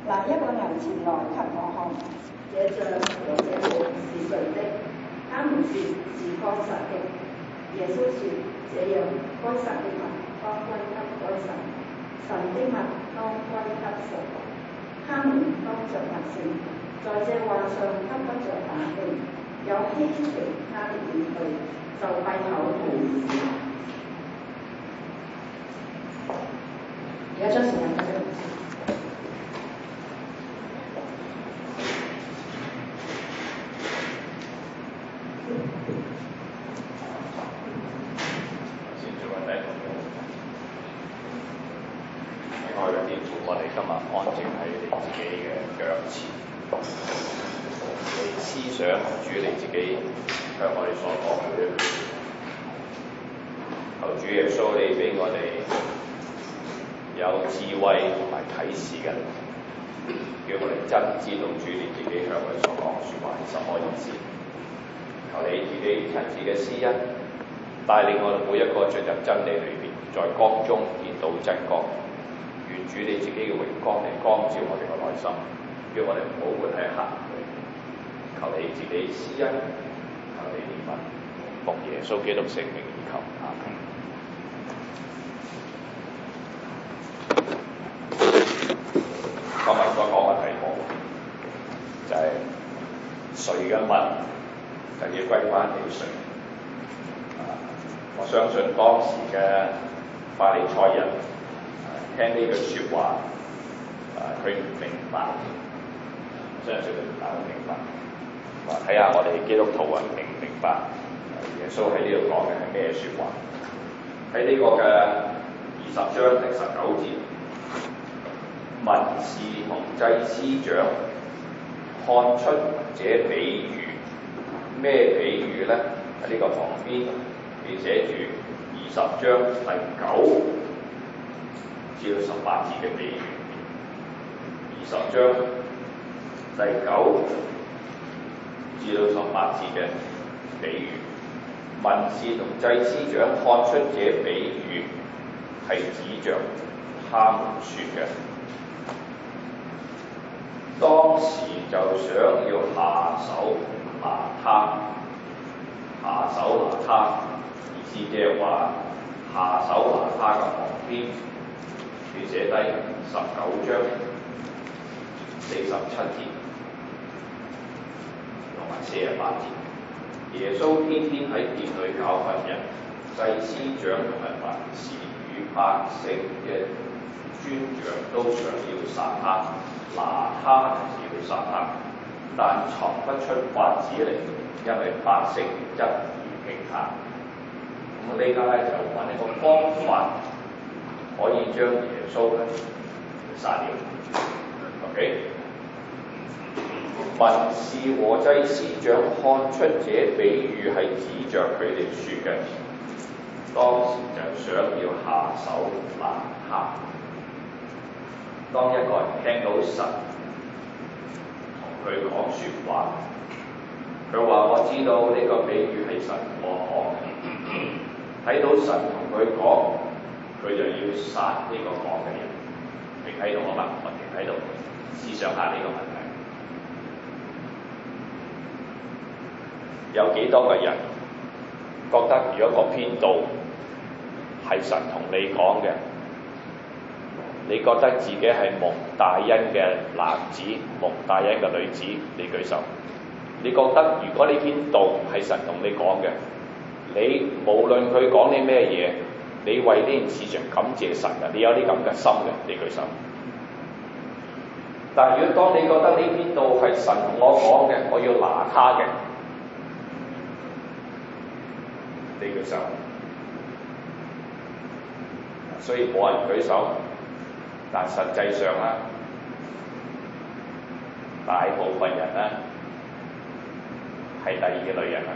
拿1個銀錢來給我看。 這像和這物是誰的？他們說是該撒的。耶穌說：這樣，該撒的物當歸給該撒，神的物當歸給神。他們當着百姓，在這話上得不着打擊，有希奇他的言語，就閉口無言。而家將時間交俾牧師。 愛嘅天父，我哋今日安靜喺你自己嘅腳前，你思想主你自己向我哋所講嘅一句話，求主耶穌你俾我哋有智慧同埋啟示嘅，叫我哋真知道主你自己向我哋所講嘅説話係什麼意思。求你自己親自嘅施恩，帶領我哋每一個進入真理裏邊，在光中見到真光。願主你自己嘅榮光嚟光照我哋嘅內心，叫我哋唔好活喺黑暗裏。求你自己施恩，求你憐憫，奉耶穌基督聖名而求，阿們。今日所講嘅題目就係誰嘅物就要歸翻俾誰。我相信當時嘅法利賽人聽呢句説話，佢唔明白，相信佢唔係好明白。睇下我哋基督徒明唔明白耶穌喺呢度講嘅係咩説話？喺呢個嘅20章第19節，文士同祭司長看出這比喻，咩比喻呢？喺呢個旁邊你寫住20章第9至到18節嘅比喻。20章第9至到18節嘅比喻，文士同祭司長看出這比喻係指着他們說嘅。當時就想要下手拿他，意思即係話下手拿他嘅旁邊，要寫低19章47節同埋48節。耶穌天天喺殿裏教訓人，祭司長同埋文士與百姓嘅尊長都想要殺他，拿他要殺他，但尋不出法子嚟，因為百姓質疑他。咁呢家咧就揾一個方法，可以將耶穌咧殺掉。OK， 文士和祭司長看出這比喻係指着佢哋説嘅，當時就想要下手拿他。當一個人聽到神同佢講説話，佢話我知道呢個比喻係神同我講嘅，睇到神同佢講，佢就要殺呢個講嘅人。停喺度啊嘛，我停喺度思想下呢個問題。有幾多個人覺得如果個編導係神同你講嘅，你覺得自己係蒙大恩嘅男子、蒙大恩嘅女子，你舉手。你覺得如果呢篇道係神同你講嘅，你無論佢講啲咩嘢，你為呢件事情感謝神嘅，你有啲咁嘅心嘅，你舉手。但係如果當你覺得呢篇道係神同我講嘅，我要拿他嘅，你舉手。所以冇人舉手。但實際上咧，大部分人咧係第二類人啦。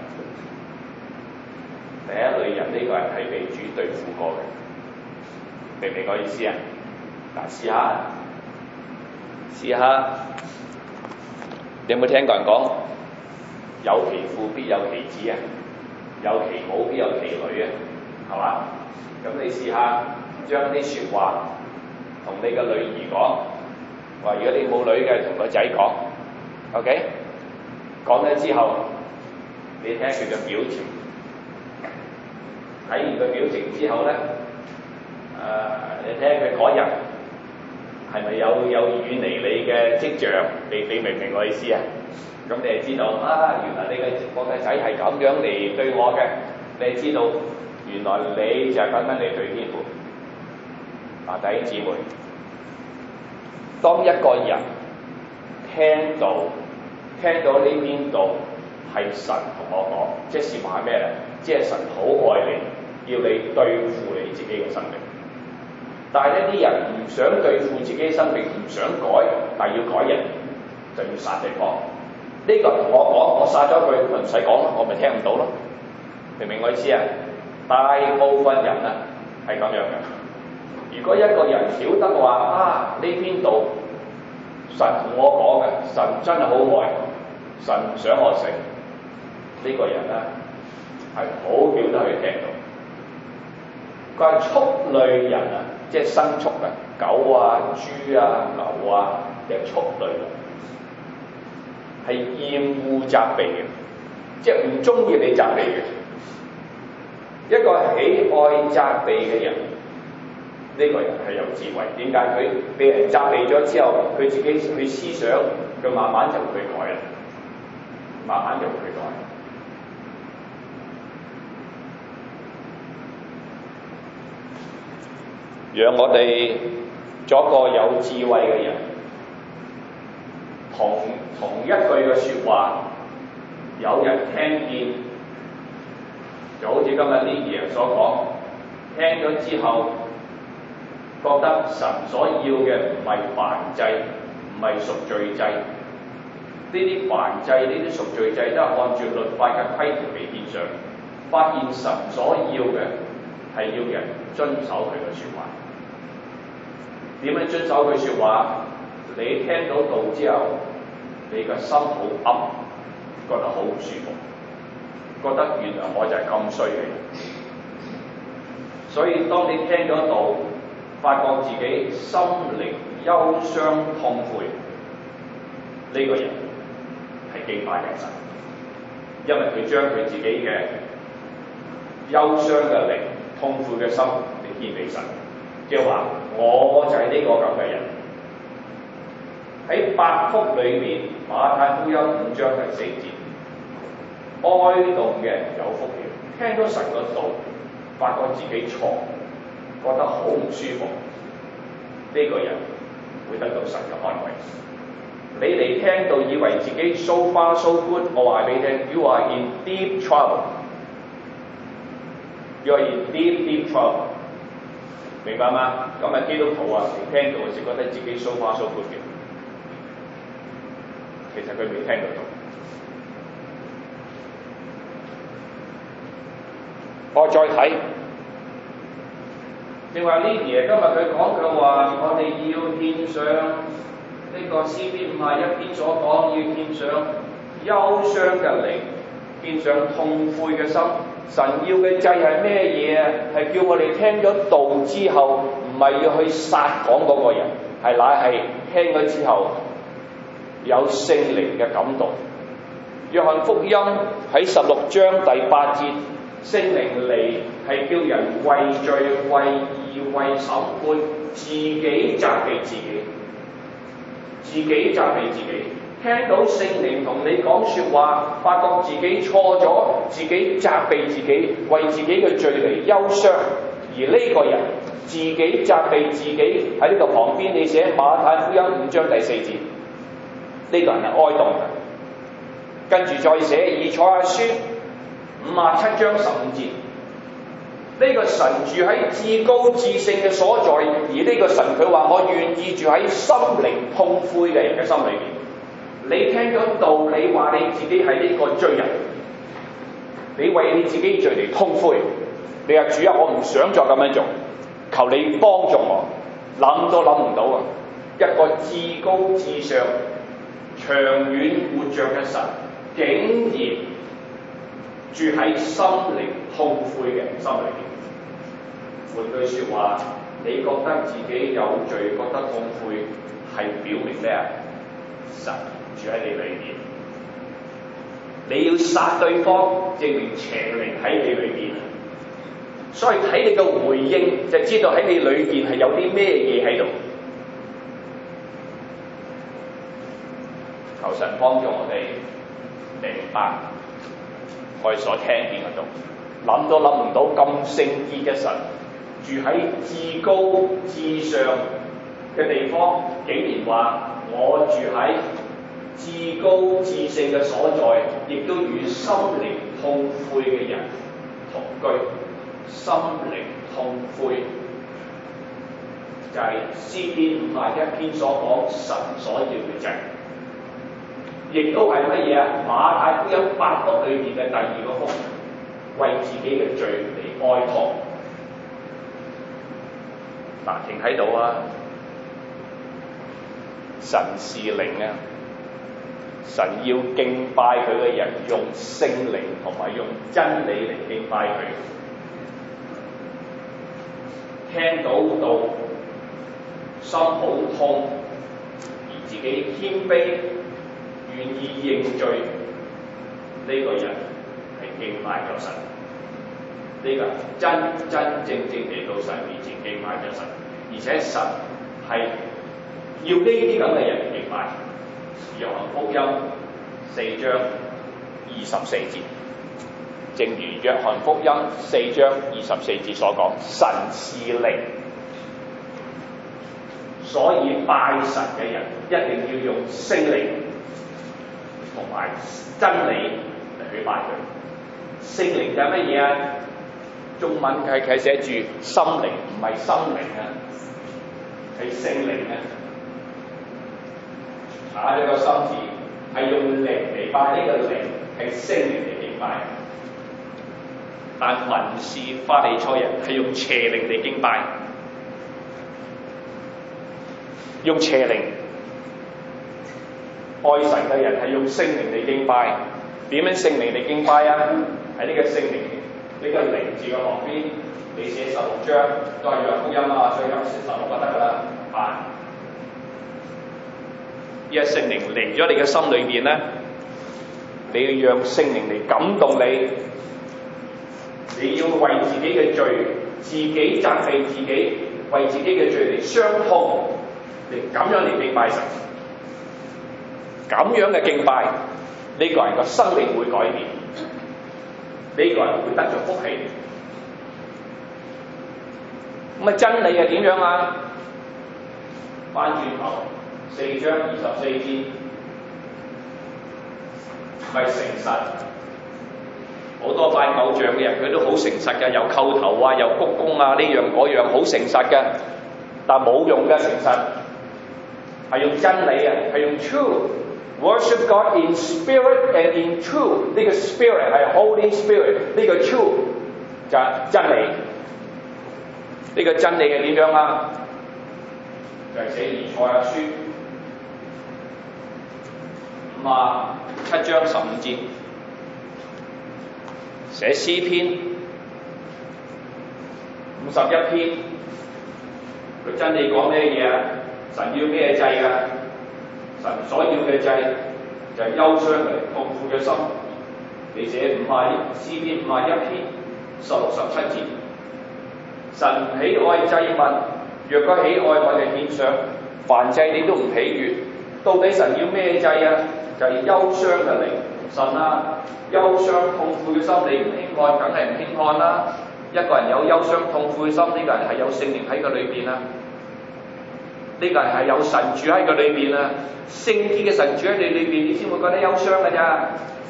第一類人呢個人係被主對付過嘅，明唔明個意思啊？嗱，試下，你有冇聽過人講有其父必有其子啊？有其母必有其女啊？係嘛？咁你試下將啲説話同你嘅女兒講， 話如果你冇女嘅，同個仔講 ，OK， 講咗之後，你睇下佢嘅表情，睇完佢表情之後咧，你睇下佢嗰日係咪有遠離你嘅跡象？你明唔明我意思啊？咁你就知道啊，原來我嘅仔係咁樣嚟對我嘅，你就知道原來你就係咁樣嚟對天父。弟兄姊妹，當一個人聽到呢邊度係神同我講，即係話咩咧？即係神好愛你，要你對付你自己嘅生命。但係呢啲人唔想對付自己嘅生命，唔想改，但係要改人，就要殺對方。呢個同我講，我殺咗佢，唔使講啦，我咪聽唔到咯。明唔明我意思啊？大部分人啊係咁樣嘅。如果一個人曉得話啊，呢邊度神同我講嘅，神真係好愛，神唔想我死，呢個人咧係好曉得去聽到。佢係畜類人啊，即係牲畜啊，狗啊、豬啊、牛啊嘅畜類，係厭惡責備嘅，即係唔中意你責備嘅。一個喜愛責備嘅人，呢個人係有智慧。點解？佢被人責備咗之後，佢自己去思想，佢慢慢就會改啦，慢慢就會改。讓我哋做一個有智慧嘅人，同一句嘅説話，有人聽見，就好似今日呢嘢所講，聽咗之後，覺得神所要嘅唔係燔祭，唔係贖罪祭，呢啲燔祭、呢啲贖罪祭都係按照律法嘅規條嚟獻上，發現神所要嘅係要人遵守佢嘅説話。點樣遵守佢説話？你聽到道之後，你個心好噏，覺得好唔舒服，覺得原來我就係咁衰嘅人。所以當你聽咗道，發覺自己心靈憂傷痛悔，呢個人係敬拜嘅神，因為佢將佢自己嘅憂傷嘅靈、痛悔嘅心嚟獻俾神，即係話我就係呢個咁嘅人。喺八福裏面，馬太福音5章第4節，哀慟嘅有福了，聽到神個道，發覺自己錯，覺得好唔舒服，呢個人會得到神嘅安慰。你嚟聽到以為自己 so far so good，我話俾你聽 ，you are in deep trouble， you are in deep trouble， 明白嗎？咁啊基督徒啊，你聽到時覺得自己 so far so good 嘅，其實佢未聽到。我再睇。正話 Lydia 今日佢講嘅話，我哋要獻上呢個詩篇51篇所講，要獻上憂傷嘅靈，獻上痛悔嘅心。神要嘅祭係咩嘢啊？係叫我哋聽咗道之後，唔係要去殺講嗰個人，係乃係聽咗之後有聖靈嘅感動。約翰福音喺16章第8節。聖靈嚟係叫人為罪、為義、為審判，自己責備自己，自己責備自己。聽到聖靈同你講説話，發覺自己錯咗，自己責備自己，為自己嘅罪嚟憂傷。而呢個人自己責備自己，喺呢個旁邊你寫馬太福音5章第4節，呢個人係哀慟嘅。跟住再寫以賽亞書57章15節，呢個神住喺至高至聖嘅所在，而呢個神佢話我願意住喺心靈痛悔嘅人嘅心裏面。你聽咗道理話你自己係呢個罪人，你為你自己罪嚟痛悔，你話主啊，我唔想再咁樣做，求你幫助我。諗都諗唔到啊！一個至高至上、長遠活着嘅神，竟然住喺心靈痛悔嘅人心裏面。換句説話，你覺得自己有罪，覺得痛悔， 係表明咩啊？神住喺你裏邊。你要殺對方，證明邪靈喺你裏邊。所以睇你嘅回應，就知道喺你裏邊係有啲咩嘢喺度。求神幫助我哋明白我哋所聽見嗰度，諗都諗唔到咁聖潔嘅神住喺至高至上嘅地方，竟然話我住喺至高至聖嘅所在，亦都與心靈痛悔嘅人同居。心靈痛悔就係詩篇51篇所講神所要嘅祭，亦都係乜嘢啊？馬太福音8福裏邊嘅第2個福，為自己嘅罪嚟哀痛。嗱，停喺度啊！神是靈啊！神要敬拜佢嘅人，用聖靈同埋用真理嚟敬拜佢。聽到道，心好痛，而自己謙卑，願意認罪，呢個人係敬拜咗神。呢個真正嚟到神面前敬拜咗神，而且神係要呢啲咁嘅人嚟敬拜。約翰福音4章24節，正如約翰福音4章24節所講，神是靈，所以拜神嘅人一定要用聖靈同埋真理嚟去拜佢。聖靈就係乜嘢啊？中文係寫住心靈，唔係心靈啊，係聖靈啊。打咗個心字，係用靈嚟拜，呢個靈係聖靈嚟敬拜。但文士法利賽人係用邪靈嚟敬拜，用邪靈。愛神嘅人係用聖靈嚟敬拜。點樣聖靈嚟敬拜啊？喺呢個聖靈呢個靈字嘅旁邊，你寫16章都係約翰福音啊，所以有16就得㗎啦。依個聖靈嚟咗你嘅心裏邊咧，你要讓聖靈嚟感動你，你要為自己嘅罪，自己責備自己，為自己嘅罪嚟傷痛，嚟咁樣嚟敬拜神。咁樣嘅敬拜，呢個人個生命會改變，呢個人會得着福氣。咁啊，真理係點樣啊？翻轉頭4章24節，咪誠實。好多拜偶像嘅人，佢都好誠實嘅，有叩頭啊，有鞠躬啊，呢樣嗰樣好誠實嘅，但冇用嘅誠實，係用真理啊，係用 truth。Worship God in spirit and in truth。呢個 spirit 係 Holy Spirit， 呢個 truth 就係真理。呢個真理係點樣啊？就係寫以賽亞書57章15節，寫詩篇51篇。佢真理講咩嘢啊？神要咩祭啊？神所要嘅祭就係憂傷嘅痛苦嘅心。你寫詩篇51篇16、17節，神唔喜愛祭物，若果喜愛我哋獻上，凡祭你都唔喜悅。到底神要咩祭啊？就係憂傷嘅靈。神啊，憂傷痛苦嘅心你唔輕看，梗係唔輕看啦。一個人有憂傷痛苦嘅心，呢個人係有聖靈喺佢裏邊啊。呢個人係有神住喺佢裏邊啊。聖潔嘅神住喺你裏邊，你先會覺得憂傷㗎咋。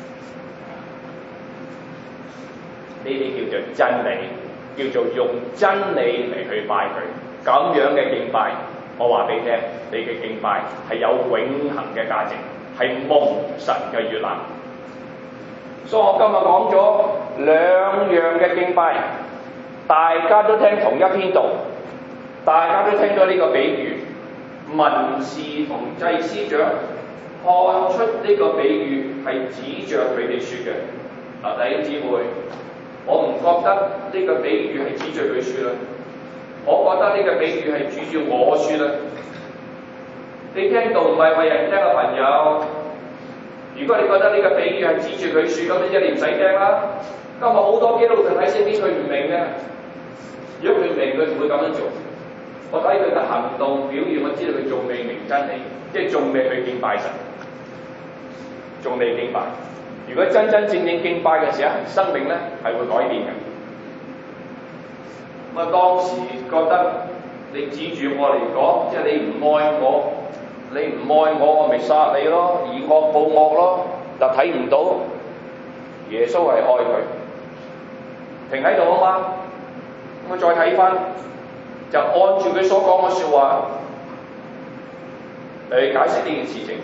呢啲叫做真理，叫做用真理嚟去拜佢。咁樣嘅敬拜，我話俾你聽，你嘅敬拜係有永恆嘅價值，係蒙神嘅悅納。所以我今日講咗兩樣嘅敬拜，大家都聽同一篇道，大家都聽咗呢個比喻。文士同祭司長看出呢個比喻係指着佢哋説嘅。嗱，弟兄姊妹，我唔覺得呢個比喻係指著佢説啦，我覺得呢個比喻係指住我説啦。 你聽道唔係為人聽嘅朋友，如果你覺得呢個比喻係指住佢説咁，你唔使聽啦。今日好多基督徒睇聖經佢唔明嘅，如果佢明佢唔會咁樣做。我睇佢嘅行動表現，我知道佢仲未明真理，即係仲未去敬拜神，仲未敬拜。如果真真正正敬拜嘅時候，生命咧係會改變嘅。咁啊，當時覺得你指住我嚟講，即係你唔愛我，你唔愛我，我咪殺你咯，以惡報惡咯。但睇唔到耶穌係愛佢，停喺度啊嘛。咁啊，再睇翻，就按住佢所講嘅説話嚟解釋呢件事情。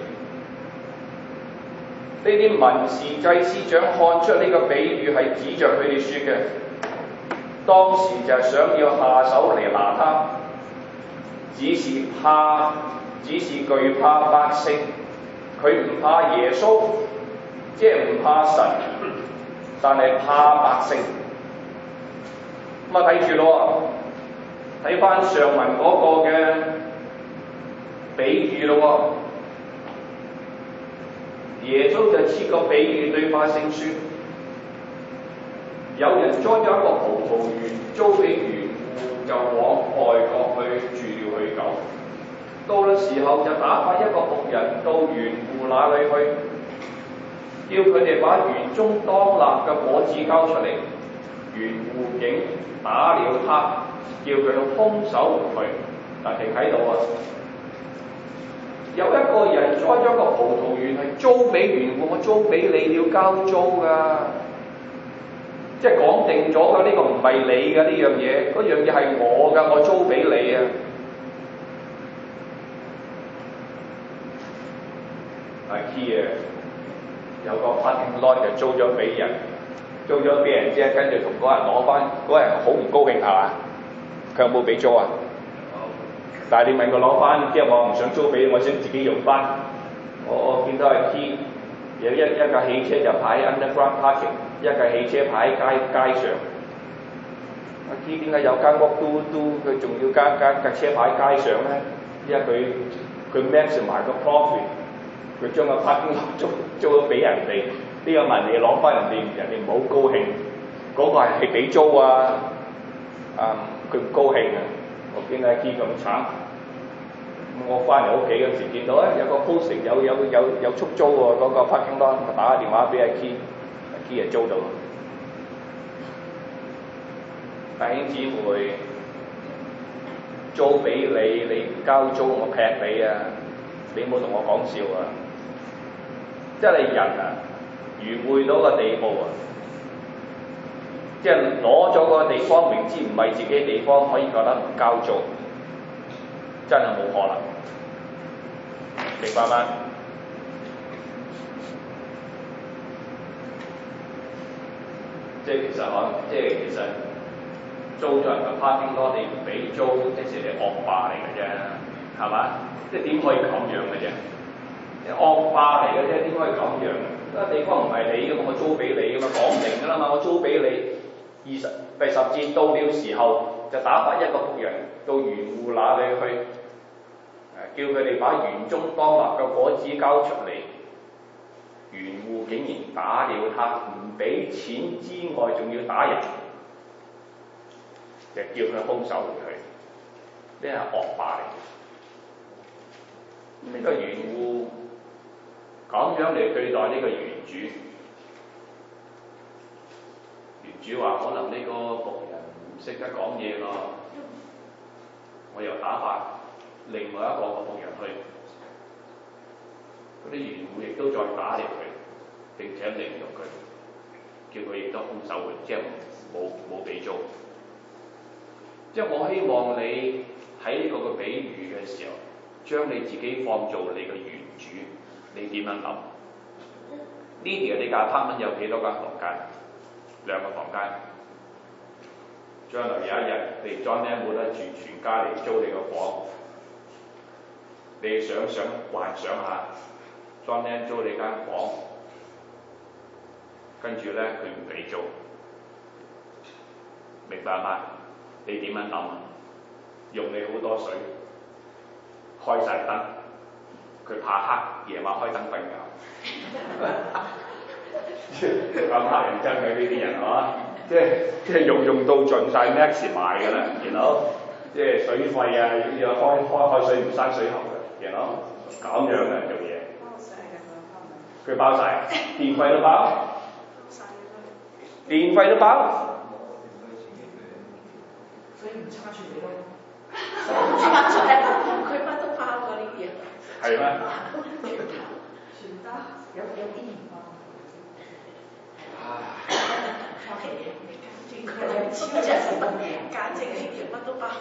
呢啲文士祭司長看出呢個比喻係指着佢哋説嘅，當時就係想要下手嚟拿他，只是懼怕百姓，佢唔怕耶穌，即係唔怕神，但係怕百姓。咁啊，睇住咯，睇翻上文嗰個嘅比喻咯。耶穌就設個比喻對百姓説：有人栽咗一個葡萄園，租俾園戶，就往外國去住了許久。到了時候，就打發一個僕人到園戶那裡去，叫佢哋把園中當納嘅果子交出嚟。園戶竟打了他，叫佢空手回去。但停喺度啊！有一個人栽咗個葡萄園係租俾園戶，我租俾你要交租㗎，即係講定咗㗎，呢個唔係你㗎呢樣嘢，嗰樣嘢係我㗎，我租俾你啊！Here 有個 parking lot 就租咗俾人，租咗俾人之後，跟住同嗰人攞翻，嗰人好唔高興係嘛？佢有冇俾租啊？但係你問佢攞翻，即係我唔想租俾你，我想自己用翻。我見到係 Key 有一架汽車就擺喺 underground parking， 一架汽車擺喺街上。阿 Key 點解有間屋都佢仲要架車擺喺街上咧？因為佢 max 埋個 profit， 佢將個 parking lot 租咗俾人哋，呢個問你攞翻人哋唔好高興。嗰個係俾租啊，佢唔高興啊！我見阿 Key 咁慘，我翻嚟屋企嗰時見到有個 posting 有出租喎，嗰個 parking lot，我打個電話俾阿 Key， 阿 Key 就租到。弟兄姊妹，租俾你，你唔交租我劈你啊！你冇同我講笑啊！即係你人啊，愚昧到個地步啊！即係攞咗個地方，明知唔係自己地方，可以覺得唔交租，真係冇可能，明白嗎？即係其實租咗人嘅 parking lot，你唔俾租，即係你惡霸嚟嘅啫，係嘛？即係點可以咁樣嘅啫？你惡霸嚟嘅啫，點可以咁樣？嗰個地方唔係你嘅，我租俾你嘅嘛，講明㗎啦嘛，我租俾你。第十節，到了時候，就打發一個僕人到園戶那裡去，叫佢哋把園中當納嘅果子交出嚟。園戶竟然打了他，唔俾錢之外，仲要打人，就叫佢空手回去。呢係惡霸嚟。呢個園戶咁樣嚟對待呢個園主。園主話：可能呢個僕人唔識得講嘢咯，我又打發另外一個僕人去，嗰啲園戶亦都再打嚟佢，並且凌辱佢，叫佢亦都空手回，即係冇俾租。即係我希望你喺呢個比喻嘅時候，將你自己放做你嘅園主，你點樣諗？呢條你架 apartment 有幾多間房間？2個房間。將來有一日你 John 咧冇得住，全家嚟租你個房，你幻想下 John 咧租你間房，跟住咧佢唔俾租，明白嗎？你點樣諗？用你好多水，開晒燈， 佢怕黑，夜晚開燈瞓覺。咁黑人憎佢呢啲人係嘛？即係用到盡晒 max 賣㗎啦，然後即係水費啊，要開水唔閂水喉嘅，然後咁樣嘅做嘢。佢包晒，電費都包，電費都包。 所以唔差住你咯。差住佢乜都包過呢啲嘢。 係咩？ 全得，有啲唔包。超正，簡直呢條乜都包。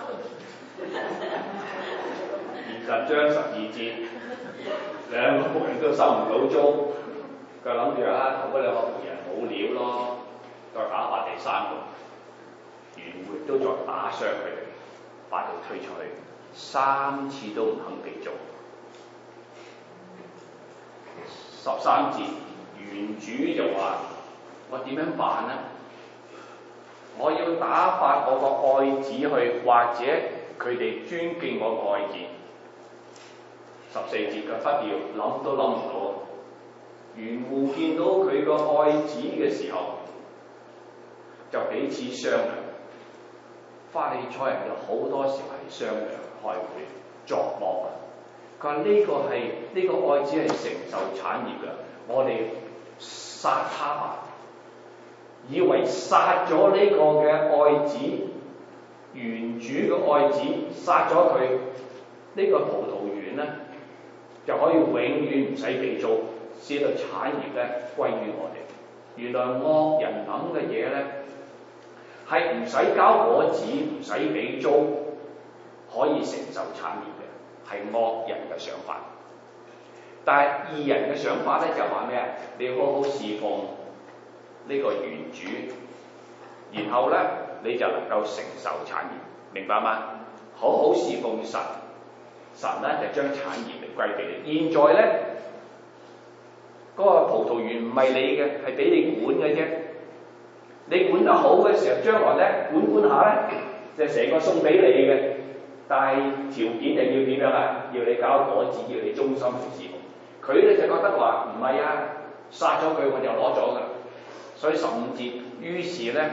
20章12節，兩個僕人都收唔到租，佢諗住啊，頭嗰兩個僕人冇料咯，再打發第三個，原會都再打傷佢哋，把佢推出去，3次都唔肯被租。13節，原主就話：我點樣辦呢？我要打發我個愛子去，或者佢哋尊敬我個愛子。14節嘅不要諗都諗唔到，園戶見到佢個愛子嘅時候，就彼此商量。法利賽人有好多時係商量、開會、作惡啊！佢話呢個愛子係承受產業㗎，我哋殺他吧！以為殺咗呢個嘅愛子，原主嘅愛子，殺咗佢，呢個葡萄園咧就可以永遠唔使俾租，使到產業咧歸於我哋。原來惡人諗嘅嘢咧係唔使交果子，唔使俾租，可以承受產業嘅，係惡人嘅想法。但係義人嘅想法咧就話咩啊？你要好好侍奉呢個原主，然後咧你就能夠承受產業，明白嗎？好好侍奉神，神咧就將產業嚟歸俾你。現在咧嗰個葡萄園唔係你嘅，係俾你管嘅啫。你管得好嘅時候，將來咧管下咧就成個送俾你嘅。但係條件就要點樣啊？要你交果子，要你忠心去侍奉。佢咧就覺得話唔係啊，殺咗佢我就攞咗㗎。所以15節，於是咧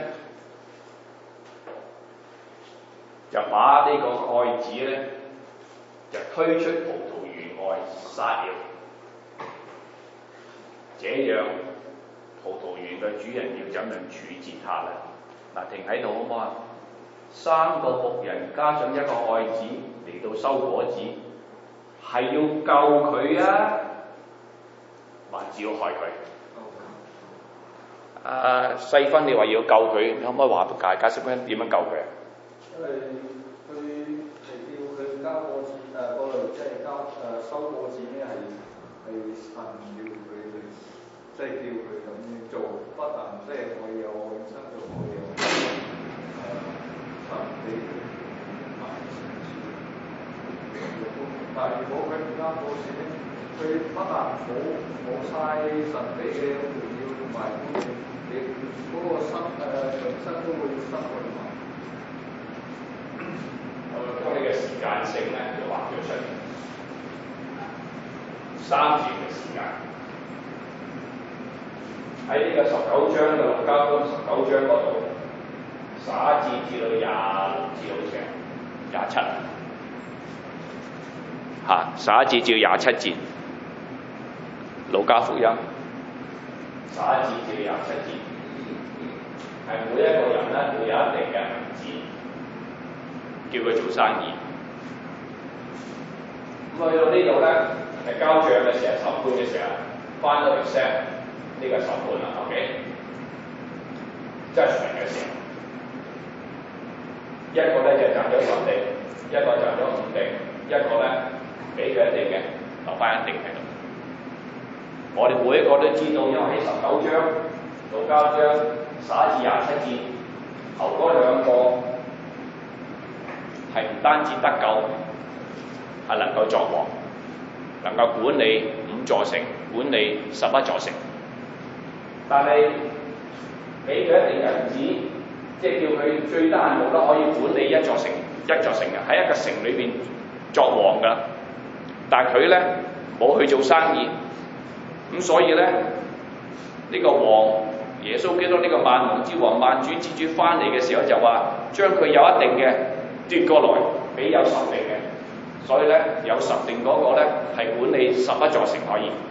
就把呢個愛子咧就推出葡萄園外殺了。這樣葡萄園嘅主人要怎樣處置他咧？嗱，停喺度好唔好啊？3個僕人加上一個愛子嚟到收果子，係要救佢啊，還是要害佢？細分你話要救佢，你可唔可以話解釋翻點樣救佢啊？ 因為佢係叫佢交果子，嗰類即係收果子咧係神要佢哋，即係叫佢咁樣做，不但即係可以有永生，仲可以有神俾佢萬事。但係如果佢唔交果子咧，佢不但冇晒神俾嘅榮耀同埋你嗰個永生都會失去埋。 我將你嘅時間性咧就畫咗出嚟，3段嘅時間喺呢個19章嘅路加福音19章嗰度，11節至到26節好似2711節至到27節，路加福音11節至到27節，係每一個人咧會有一定嘅銀紙，叫佢做生意。咁去到呢度咧，係交帳嘅時候、審判嘅時候，翻到嚟 set 呢個審判啦 ，OK？ judgment 嘅時候，一個咧就賺咗10錠，一個賺咗5錠，一個咧俾佢1錠嘅，留翻1錠喺度。我哋每一個都知道，因為喺19章、路加章11至27節頭嗰2個係唔單止得救，係能夠作王，能夠管理5座城，管理11座城。但係俾佢1錠銀紙，即係叫佢最低限度都可以管理1座城嘅，喺一個城裏邊作王㗎。但係佢咧冇去做生意。咁所以咧，呢個王耶穌基督呢個萬王之王、萬主之主翻嚟嘅時候就話，將佢有一定嘅奪過來，俾有十定嘅。所以咧，有十定嗰個咧係管理11座城可以，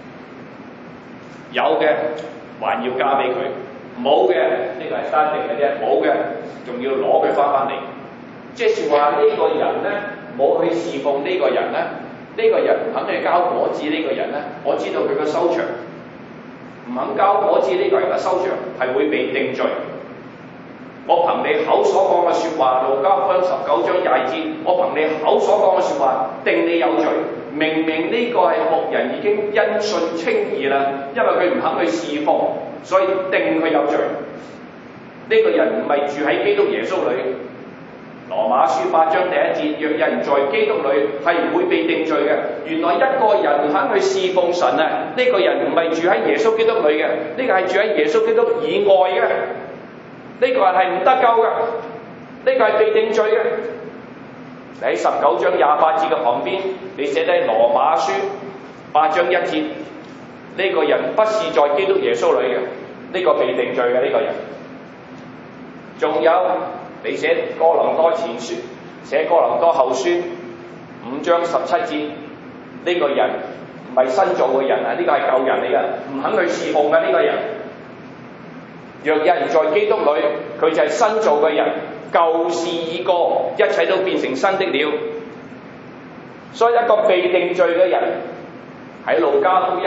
有嘅還要加俾佢，冇嘅呢個係單定嘅啫，冇嘅仲要攞佢翻嚟。即係話呢個人咧冇去侍奉呢個人咧，呢個人唔肯去交果子呢個人咧，我知道佢嘅收場唔肯交果子呢個人嘅收場係會被定罪。我憑你口所講嘅説話，路加福音19章22節，我憑你口所講嘅説話定你有罪。明明呢個係牧人已經因信稱義啦，因為佢唔肯去侍奉，所以定佢有罪。呢個人唔係住喺基督耶穌裏。羅馬書8章第1節，若有人在基督裏係唔會被定罪嘅。原來一個人唔肯去侍奉神啊，呢個人唔係住喺耶穌基督裏嘅，呢個係住喺耶穌基督以外嘅。呢個人係唔得救嘅，呢個係被定罪嘅。你喺19章28節嘅旁邊，你寫低羅馬書8章1節，呢個人不是在基督耶穌裏嘅，呢個被定罪嘅呢個人。仲有你寫哥林多前書、寫哥林多後書5章17節，呢個人唔係新造嘅人啊，呢個係舊人嚟嘅，唔肯去侍奉嘅呢個人。若有人在基督裏，佢就係新造嘅人，舊事已過，一切都變成新的了。所以一個被定罪嘅人喺路加福音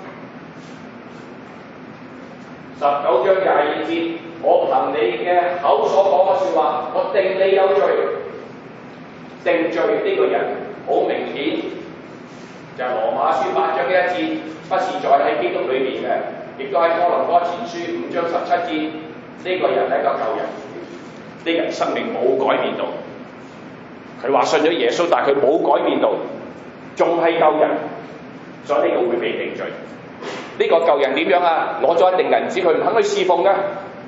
19章22節，我憑你嘅口所講嘅説話，我定你有罪。定罪呢個人好明顯就係羅馬書8章1節，不是在基督裏面嘅。亦都喺哥林多前書5章17節，呢個人係一個舊人，呢個人生命冇改變到。佢話信咗耶穌，但係佢冇改變到，仲係舊人，所以呢個會被定罪。呢個舊人點樣啊？攞咗一定銀紙，佢唔肯去侍奉嘅。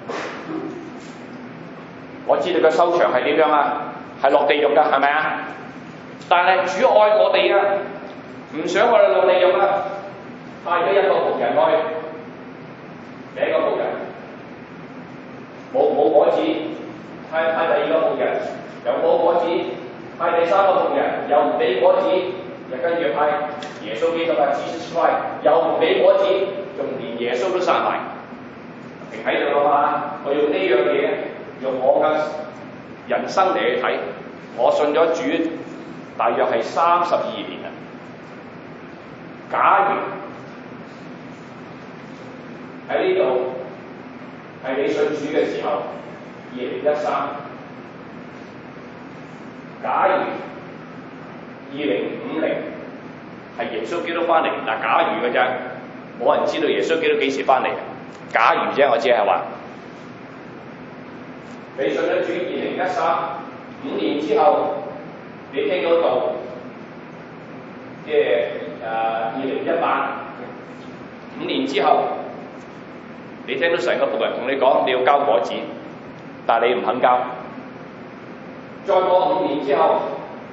我知道佢收場係點樣啊？係落地獄㗎，係咪啊？但係主愛我哋啊，唔想我哋落地獄啊，派咗一個僕人去。第一個僕人冇果子，派第二個僕人又冇果子，派第三個僕人又唔俾果子，又跟住派耶穌基督嘅子孫又唔俾果子，仲連耶穌都殺埋。停喺度啦嘛！我用呢樣嘢，用我嘅人生嚟去睇，我信咗主大約係32年啦。假如喺呢度係你信主嘅時候，2013。假如2050係耶穌基督翻嚟，嗱假如嘅啫，冇人知道耶穌基督幾時翻嚟。假如啫，我只係話，你信咗主2013，5年之後你聽到道，即係2018，5年之後。你聽到成個僕人同你講你要交果子，但係你唔肯交。再過5年之後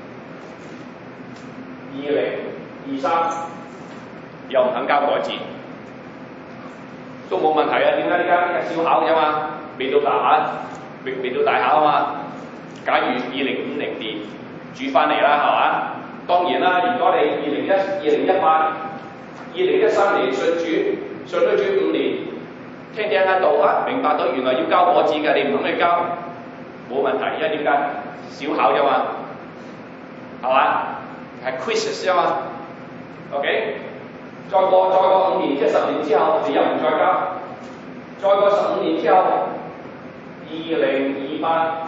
，2023又唔肯交果子，都冇問題啊！點解呢間小考啫嘛？未到大考啊嘛。假如2050年主翻嚟啦，係嘛？當然啦，如果你2018、2013年信咗主5年。聽下道啊，明白到原來要交果子嘅，你唔肯去交，冇問題，因為點解？小考啫嘛，係嘛？係 quizzes 啊嘛 ，OK？再過5年，即係10年之後，你又唔再交。再過15年之後，2028，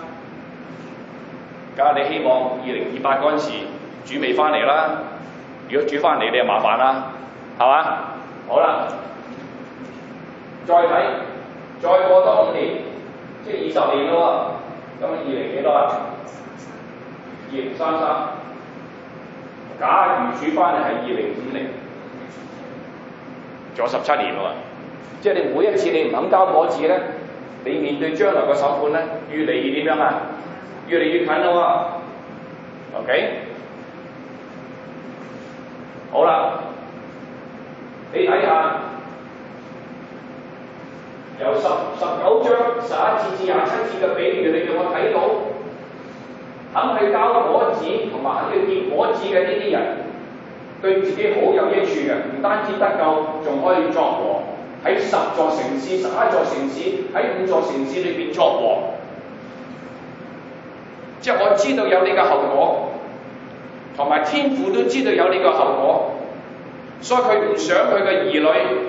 梗係你希望2028嗰陣時主未翻嚟啦。如果主翻嚟，你就麻煩啦，係嘛？好啦。再睇，再過多5年，即係20年咯喎。咁20幾多啊？2033。假如主翻嚟係2050，仲有17年喎。即係你每一次你唔肯交果子咧，你面對將來嘅審判咧，越嚟越點樣啊？越嚟越近咯喎。OK？ 好啦，你睇下由19章11節至27節嘅比喻，你叫我睇到肯去交果子同埋肯去結果子嘅呢啲人，對自己好有益處嘅，唔單止得救，仲可以作王，喺10座城市、11座城市、喺5座城市裏邊作王。即係我知道有你嘅後果，同埋天父都知道有你嘅後果，所以佢唔想佢嘅兒女，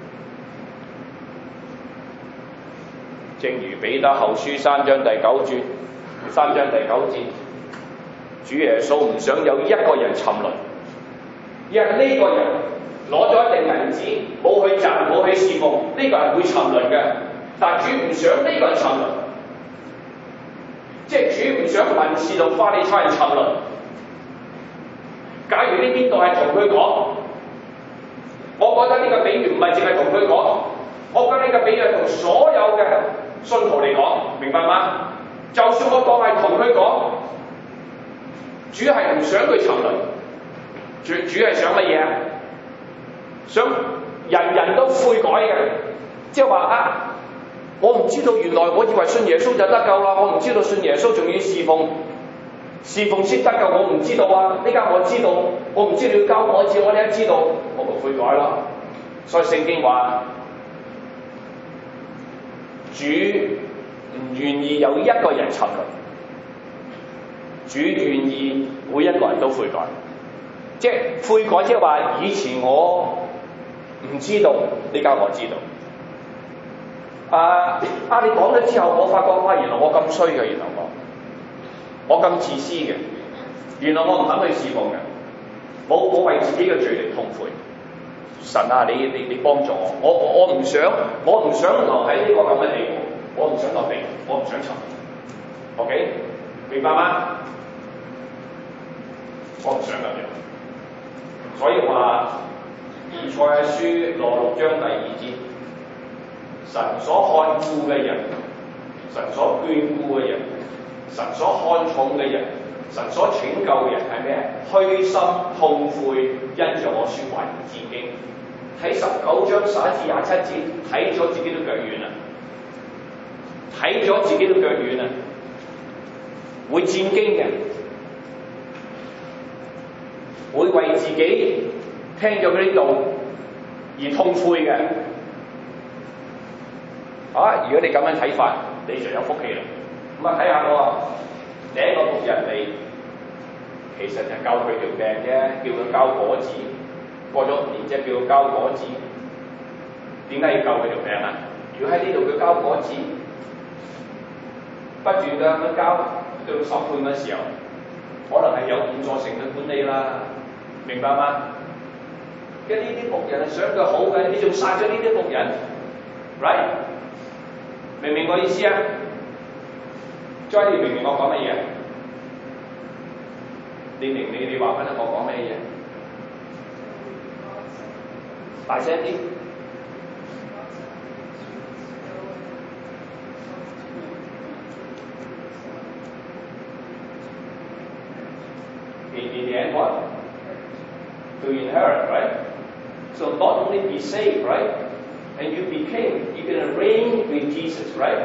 正如彼得後書3章第9節，主耶穌唔想有一個人沉淪，因為呢個人攞咗一定銀紙，冇去賺，冇去侍奉，呢個人會沉淪嘅。但主唔想呢個人沉淪，即係主唔想文士同法利賽人沉淪。假如呢邊度係同佢講，我覺得呢個比喻唔係淨係同佢講，我覺得呢個比喻係同所有嘅信徒嚟講，明白嗎？就算我當係同佢講，主係唔想佢沉淪，主係想乜嘢啊？想人人都悔改嘅，即係話啊，我唔知道，原來我以為信耶穌就得救啦，我唔知道信耶穌仲要侍奉先得救，我唔知道啊！呢家我知道，我唔知道要交果子，我哋一知道，我咪悔改咯。所以聖經話，主唔願意有一個人沉淪，主願意每一個人都悔改。即係悔改，即係話以前我唔知道，呢家我知道。你講咗之後，我發覺哇，原來我咁衰嘅，原來我咁自私嘅，原來我唔肯去侍奉嘅，冇為自己嘅罪嚟痛悔。神啊，你幫助我，我唔想留喺呢個咁嘅地步，我唔想落地，我唔想沉。OK， 明白嗎？我唔想咁樣。所以話以賽亞書6章第2節，神所看顧嘅人，神所眷顧嘅人，神所看重嘅人，神所拯救嘅人係咩？虛心痛悔，因着我説話而戰兢。喺19章11至27節，睇咗自己都腳軟啦，睇咗自己都腳軟啦，會戰兢嘅，會為自己聽咗嗰啲道而痛悔嘅。如果你咁樣睇法，你就有福氣啦。咁睇下第一個僕人嚟，其實就救佢條命啫，叫佢交果子。過咗5年即係叫佢交果子。點解要救佢條命啊？如果喺呢度佢交果子，不斷咁樣交，到審判嘅時候，可能係有5座城嘅管理啦，明白嗎？因為呢啲僕人係想佢好嘅，你仲殺咗呢啲僕人 ，right？ 明唔明我意思啊？再你明唔明我講乜嘢？你話翻我講咩嘢？大聲啲。In the end, what? To inherit, right? So not only be saved, right? And you became, you're going to reign with Jesus, right?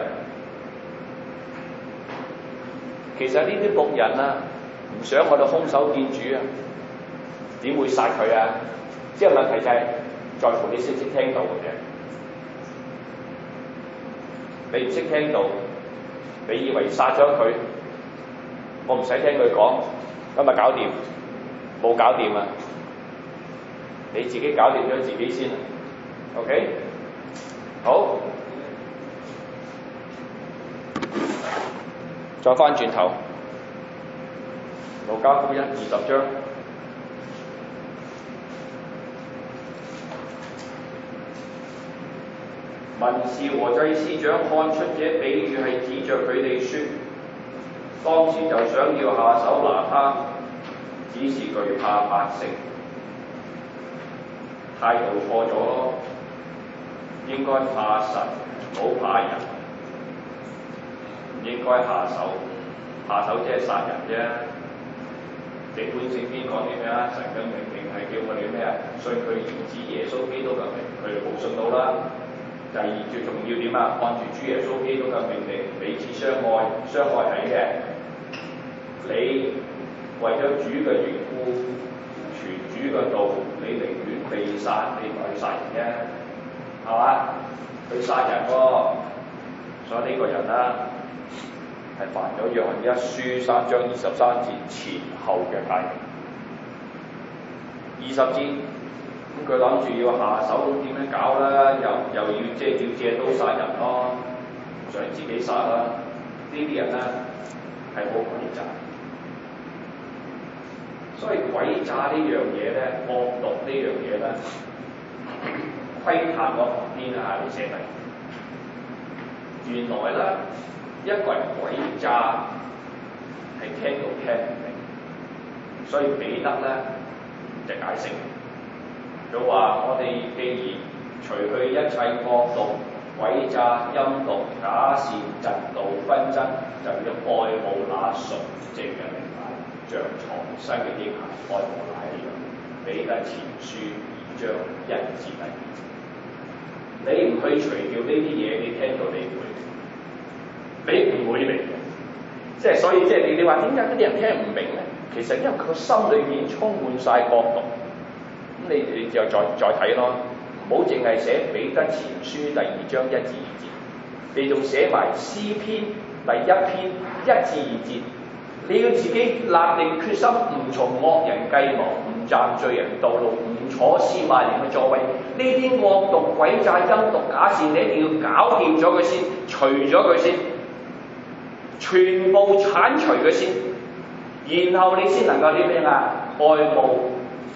其實呢啲僕人啊，唔想我哋空手見主啊，點會殺佢啊？即係問題就係在乎你識唔識聽到嘅啫。你唔識聽到，你以為殺咗佢，我唔使聽佢講，咁咪搞掂？冇搞掂啊！你自己搞掂咗自己先啊 ，OK？ 好，再翻轉頭，路加福音20章，文士和祭司長看出這比喻係指着佢哋說，當時就想要下手拿他，只是懼怕百姓，態度錯咗咯。應該怕神，唔好怕人，唔應該下手。下手即係殺人啫。整本聖經講啲咩啊？神嘅命令係叫我哋咩啊？信佢兒子耶穌基督嘅名，佢哋冇信到啦。第二最重要點啊？按住主耶穌基督嘅命令，彼此相愛，相愛係嘅。你為咗主嘅緣故，傳主嘅道，你寧願被殺，你唔係去殺人啫，係嘛？去殺人喎，所以呢個人啦係犯咗約翰一書3章23節前後嘅誡命。20節，咁佢諗住要下手點樣搞啦？又要借刀殺人咯，想自己殺啦。呢啲人咧係好詭詐，所以詭詐呢樣嘢咧，惡毒呢樣嘢咧，窺探我旁邊啊，你寫明。原來咧，一個人詭詐係聽唔明，所以彼得咧就解釋，佢話我哋既然除去一切惡毒、詭詐、陰毒、假善、嫉妒、紛爭，就要愛慕那純正嘅靈奶，像重生嘅嬰孩愛慕奶一樣。彼得前書2章1至2節。你唔去除掉呢啲嘢，你聽到你唔會明嘅。即係所以你話點解嗰啲人聽唔明咧？其實因為佢心裏面充滿晒惡毒。咁你就再睇咯，唔好淨係寫彼得前書第2章1至2節，你仲寫埋詩篇第1篇1至2節。你要自己立定決心，唔從惡人計謀，唔站罪人道路，唔坐褻慢人嘅座位。呢啲惡毒、詭詐、陰毒、假善，你一定要搞掂咗佢先，除咗佢先，全部剷除佢先，然後你先能夠啲咩啊？愛慕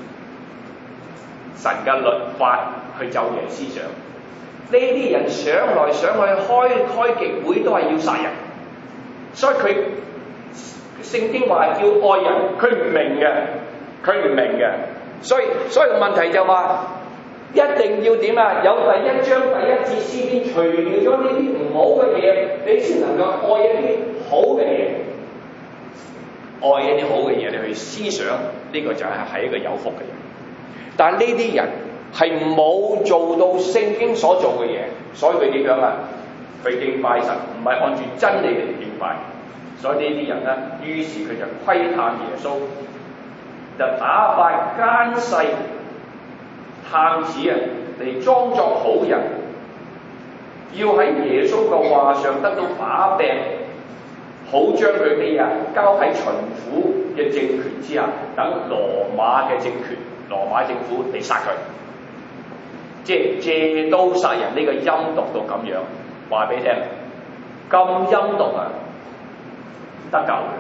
神嘅律法去晝夜思想。呢啲人想來想去開極會都係要殺人，所以佢聖經話叫愛人，佢唔明嘅，所以問題就話一定要點啊？有第1章第1節詩篇，除掉咗呢啲唔好嘅嘢，你先能夠愛一啲好嘅嘢，愛一啲好嘅嘢，你去思想呢個就係一個有福嘅人。但呢啲人係冇做到聖經所做嘅嘢，所以佢點樣啊？佢敬拜神，唔係按住真理嚟敬拜。所以呢啲人咧，於是佢就窺探耶穌，就打發奸細探子啊嚟裝作好人，要喺耶穌嘅話上得到把柄，好將佢哋交喺巡撫嘅政權之下，等羅馬政府嚟殺佢，即係借刀殺人呢個陰毒到咁樣。話俾你聽，咁陰毒啊！得救嘅，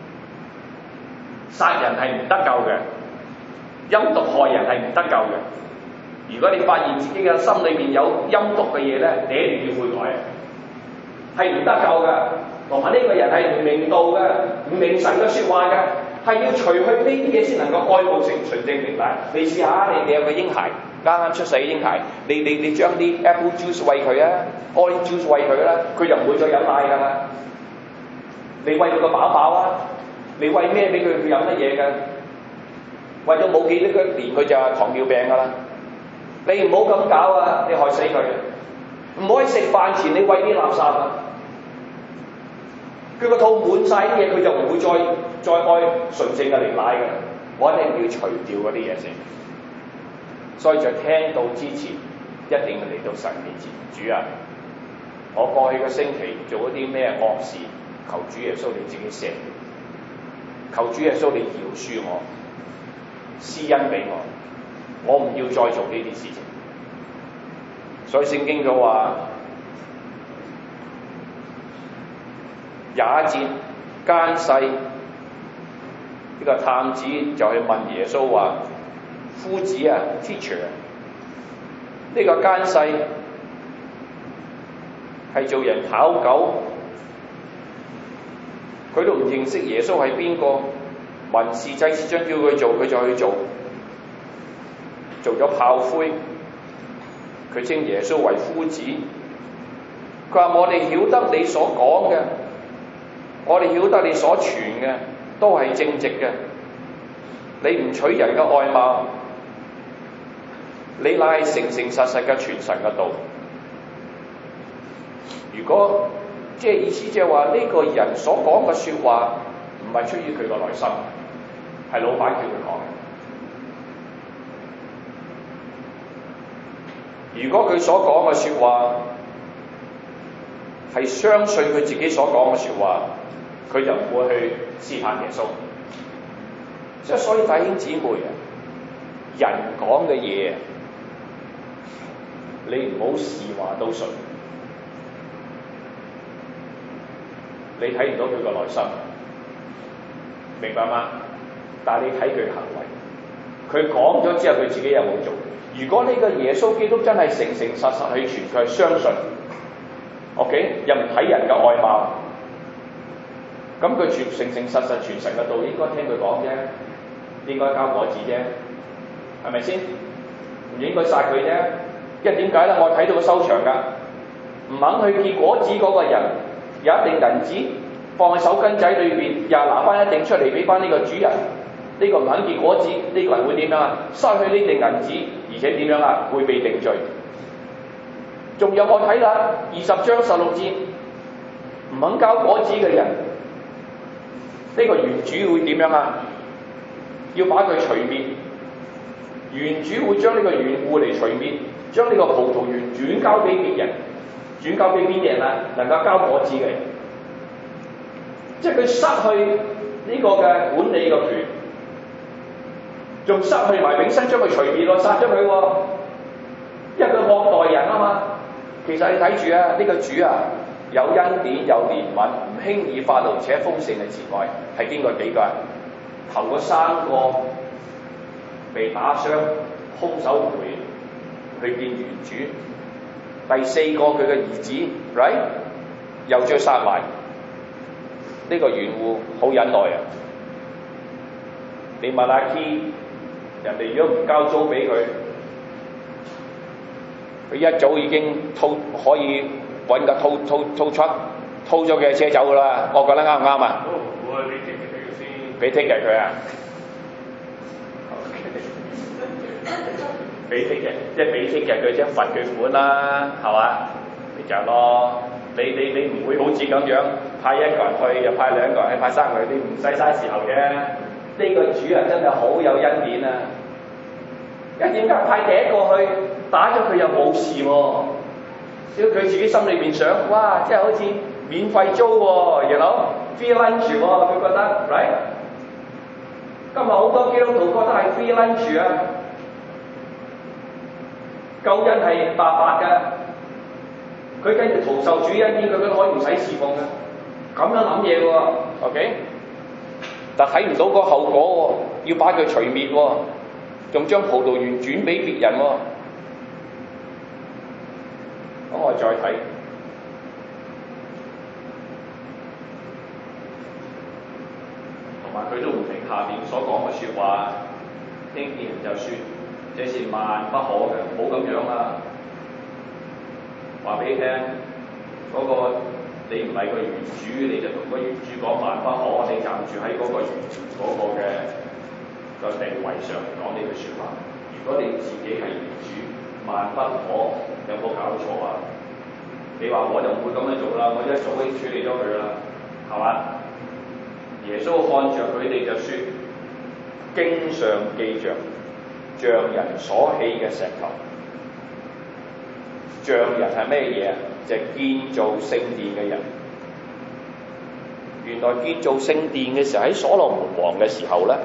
殺人係唔得救嘅，陰毒害人係唔得救嘅。如果你發現自己嘅心裏面有陰毒嘅嘢咧，你一定要悔改，係唔得救嘅。同埋呢個人係唔明道嘅，唔明神嘅説話嘅，係要除去呢啲嘢先能夠愛慕成純正明白。你試下，你有個嬰孩啱啱出世嘅嬰孩，你將啲 apple juice 餵佢啊 ，orange juice 餵佢啦，佢就唔會再飲奶㗎啦。你餵佢個飽飽啊！你餵咩俾佢？佢飲乜嘢㗎？餵咗冇幾多個年，佢就係糖尿病㗎啦！你唔好咁搞啊！你害死佢！唔好喺食飯前你餵啲垃圾啊！佢個肚滿晒啲嘢，佢就唔會再愛純正嘅靈奶㗎啦！我一定要除掉嗰啲嘢先。所以在聽到之前，一定要嚟到神面前，主啊！我過去個星期做咗啲咩惡事？求主耶穌你自己赦，求主耶穌你饒恕我，施恩俾我唔要再做呢啲事情。所以聖經就話21節，奸細呢個探子就去問耶穌話：夫子啊 ，teacher， 呢個奸細係做人跑狗。佢都唔認識耶穌係邊個，文士祭司長叫佢做，佢就去做，做咗炮灰。佢稱耶穌為夫子。佢話：我哋曉得你所講嘅，我哋曉得你所傳嘅，都係正直嘅。你唔取人嘅外貌， 你乃係誠誠實實嘅傳神嘅道。如果即係意思即係話呢個人所講嘅説話唔係出於佢個內心，係老闆叫佢講嘅。如果佢所講嘅説話係相信佢自己所講嘅説話，佢就唔會去試探耶穌。即係所以弟兄姊妹啊，人講嘅嘢，你唔好是話都信。你睇唔到佢個內心，明白嗎？但係你睇佢嘅行為，佢講咗之後，佢自己有冇做？如果呢個耶穌基督真係誠誠實實去傳，佢係相信 ，OK， 又唔睇人嘅外貌，咁佢誠誠實實傳神嘅道，應該聽佢講啫，應該交果子啫，係咪先？唔應該殺佢啫，因為點解咧？我睇到個收場㗎，唔肯去結果子嗰個人，有一定銀紙放喺手巾仔裏邊，又拿翻一定出嚟俾翻呢個主人。呢個唔肯結果子，呢個人會點樣啊？失去呢定銀紙，而且點樣啊？會被定罪。仲有我睇啦，20章16節，唔肯交果子嘅人，呢個園主會點樣啊？要把佢除滅。園主會將呢個園戶嚟除滅，將呢個葡萄園轉交俾別人，轉交俾邊啲人啊？能夠交果子嘅人，即係佢失去呢個嘅管理嘅權，仲失去埋永生，將佢除滅咯，殺咗佢喎，因為佢惡待人啊嘛。其實你睇住啊，呢個主啊，有恩典有憐憫，唔輕易發怒，且豐盛嘅慈愛，係經過幾個？頭嗰3個被打傷，空手回去見園主；第4個佢嘅兒子 ，right 又再殺埋。呢個園戶好忍耐啊！你問阿 Key， 人哋如果唔交租俾佢，佢一早已經可以揾個拖出拖咗嘅車走噶啦。我覺得啱唔啱啊？ 我俾 ticket 佢先。 俾 ticket 佢啊？俾 ticket， 即係俾 ticket 佢，即係罰佢款啦，係嘛？咪就係咯。你唔會好似咁樣派1個人去，又派2個人去，派3個人，你唔使嘥時候嘅。呢個主人真係好有恩典啊！因為點解派第1個去打咗佢又冇事喎？只要佢自己心裏邊想，哇！即係好似免費租喎，you know free lunch 喎，佢覺得 right？ 今日好多基督徒覺得係 free lunch 啊，救恩係白白嘅。佢跟住徒受主恩典，佢覺得可以唔使侍奉嘅，咁樣諗嘢喎 ，OK？ 但睇唔到個後果喎，要把佢除滅喎，仲將葡萄園轉俾別人喎。咁我再睇，同埋佢都唔明下面所講嘅説話，聽見人就説：這是萬不可嘅，唔好咁樣啊！話俾你聽，嗰個你唔係個園主，你就同個園主講萬不可，你站住喺嗰個嘅地位上嚟講呢句説話。如果你自己係園主，萬不可，有冇搞錯啊？你話我就唔會咁樣做啦，我一早已經處理咗佢啦，係嘛？耶穌看着佢哋就説：經上記着，匠人所起嘅石頭。匠人係咩嘢啊？就係建造聖殿嘅人。原來建造聖殿嘅時候，喺所羅門王嘅時候咧，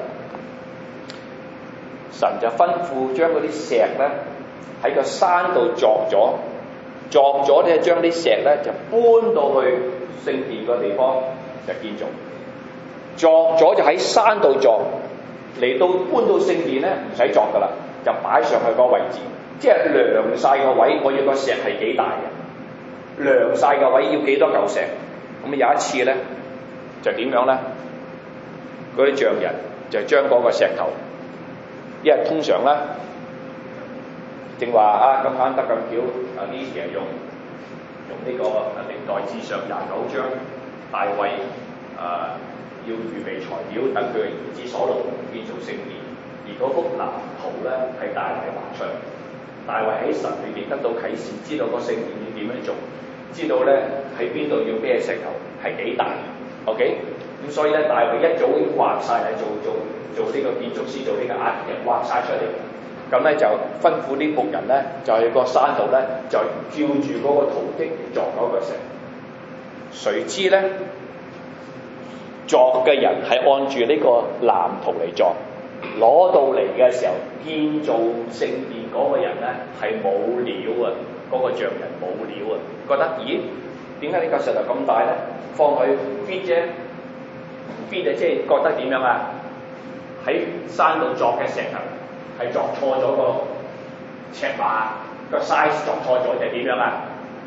神就吩咐將嗰啲石咧喺個山度鑿咗咧，將啲石咧就搬到去聖殿個地方就建造。鑿咗就喺山度鑿，嚟到搬到聖殿咧唔使鑿噶啦，就擺上去個位置。即係量晒個位，我要個石係幾大嘅，量晒個位要幾多嚿石。咁有一次咧，就點樣咧？嗰啲匠人就將嗰個石頭，因為通常咧，正話啊咁啱得咁巧，呢時係用呢個歷代志上29章，大衛要預備材料，等佢嘅兒子所羅門建造聖殿，而嗰幅藍圖咧係大衛畫出嚟。 大衛喺神裏邊得到啟示，知道個聖殿要點樣做，知道咧喺邊度要咩石頭係幾大 ，OK？ 咁所以咧，大衛一早已經畫晒嚟做呢個建築師，做呢個 architect 畫晒出嚟。咁咧就吩咐啲僕人咧，就喺個山度咧，就照住嗰個圖蹟作嗰個石。誰知咧，作嘅人係按住呢個藍圖嚟作，攞到嚟嘅時候，建造聖殿嗰個人咧係冇料啊！嗰、個匠人冇料啊，覺得咦，點解呢嚿石頭咁大咧？放去 fit 啫，fit 啊，即係覺得點樣啊？喺山度作嘅石頭係作錯咗個尺碼，個 size 作錯咗，就點樣啊？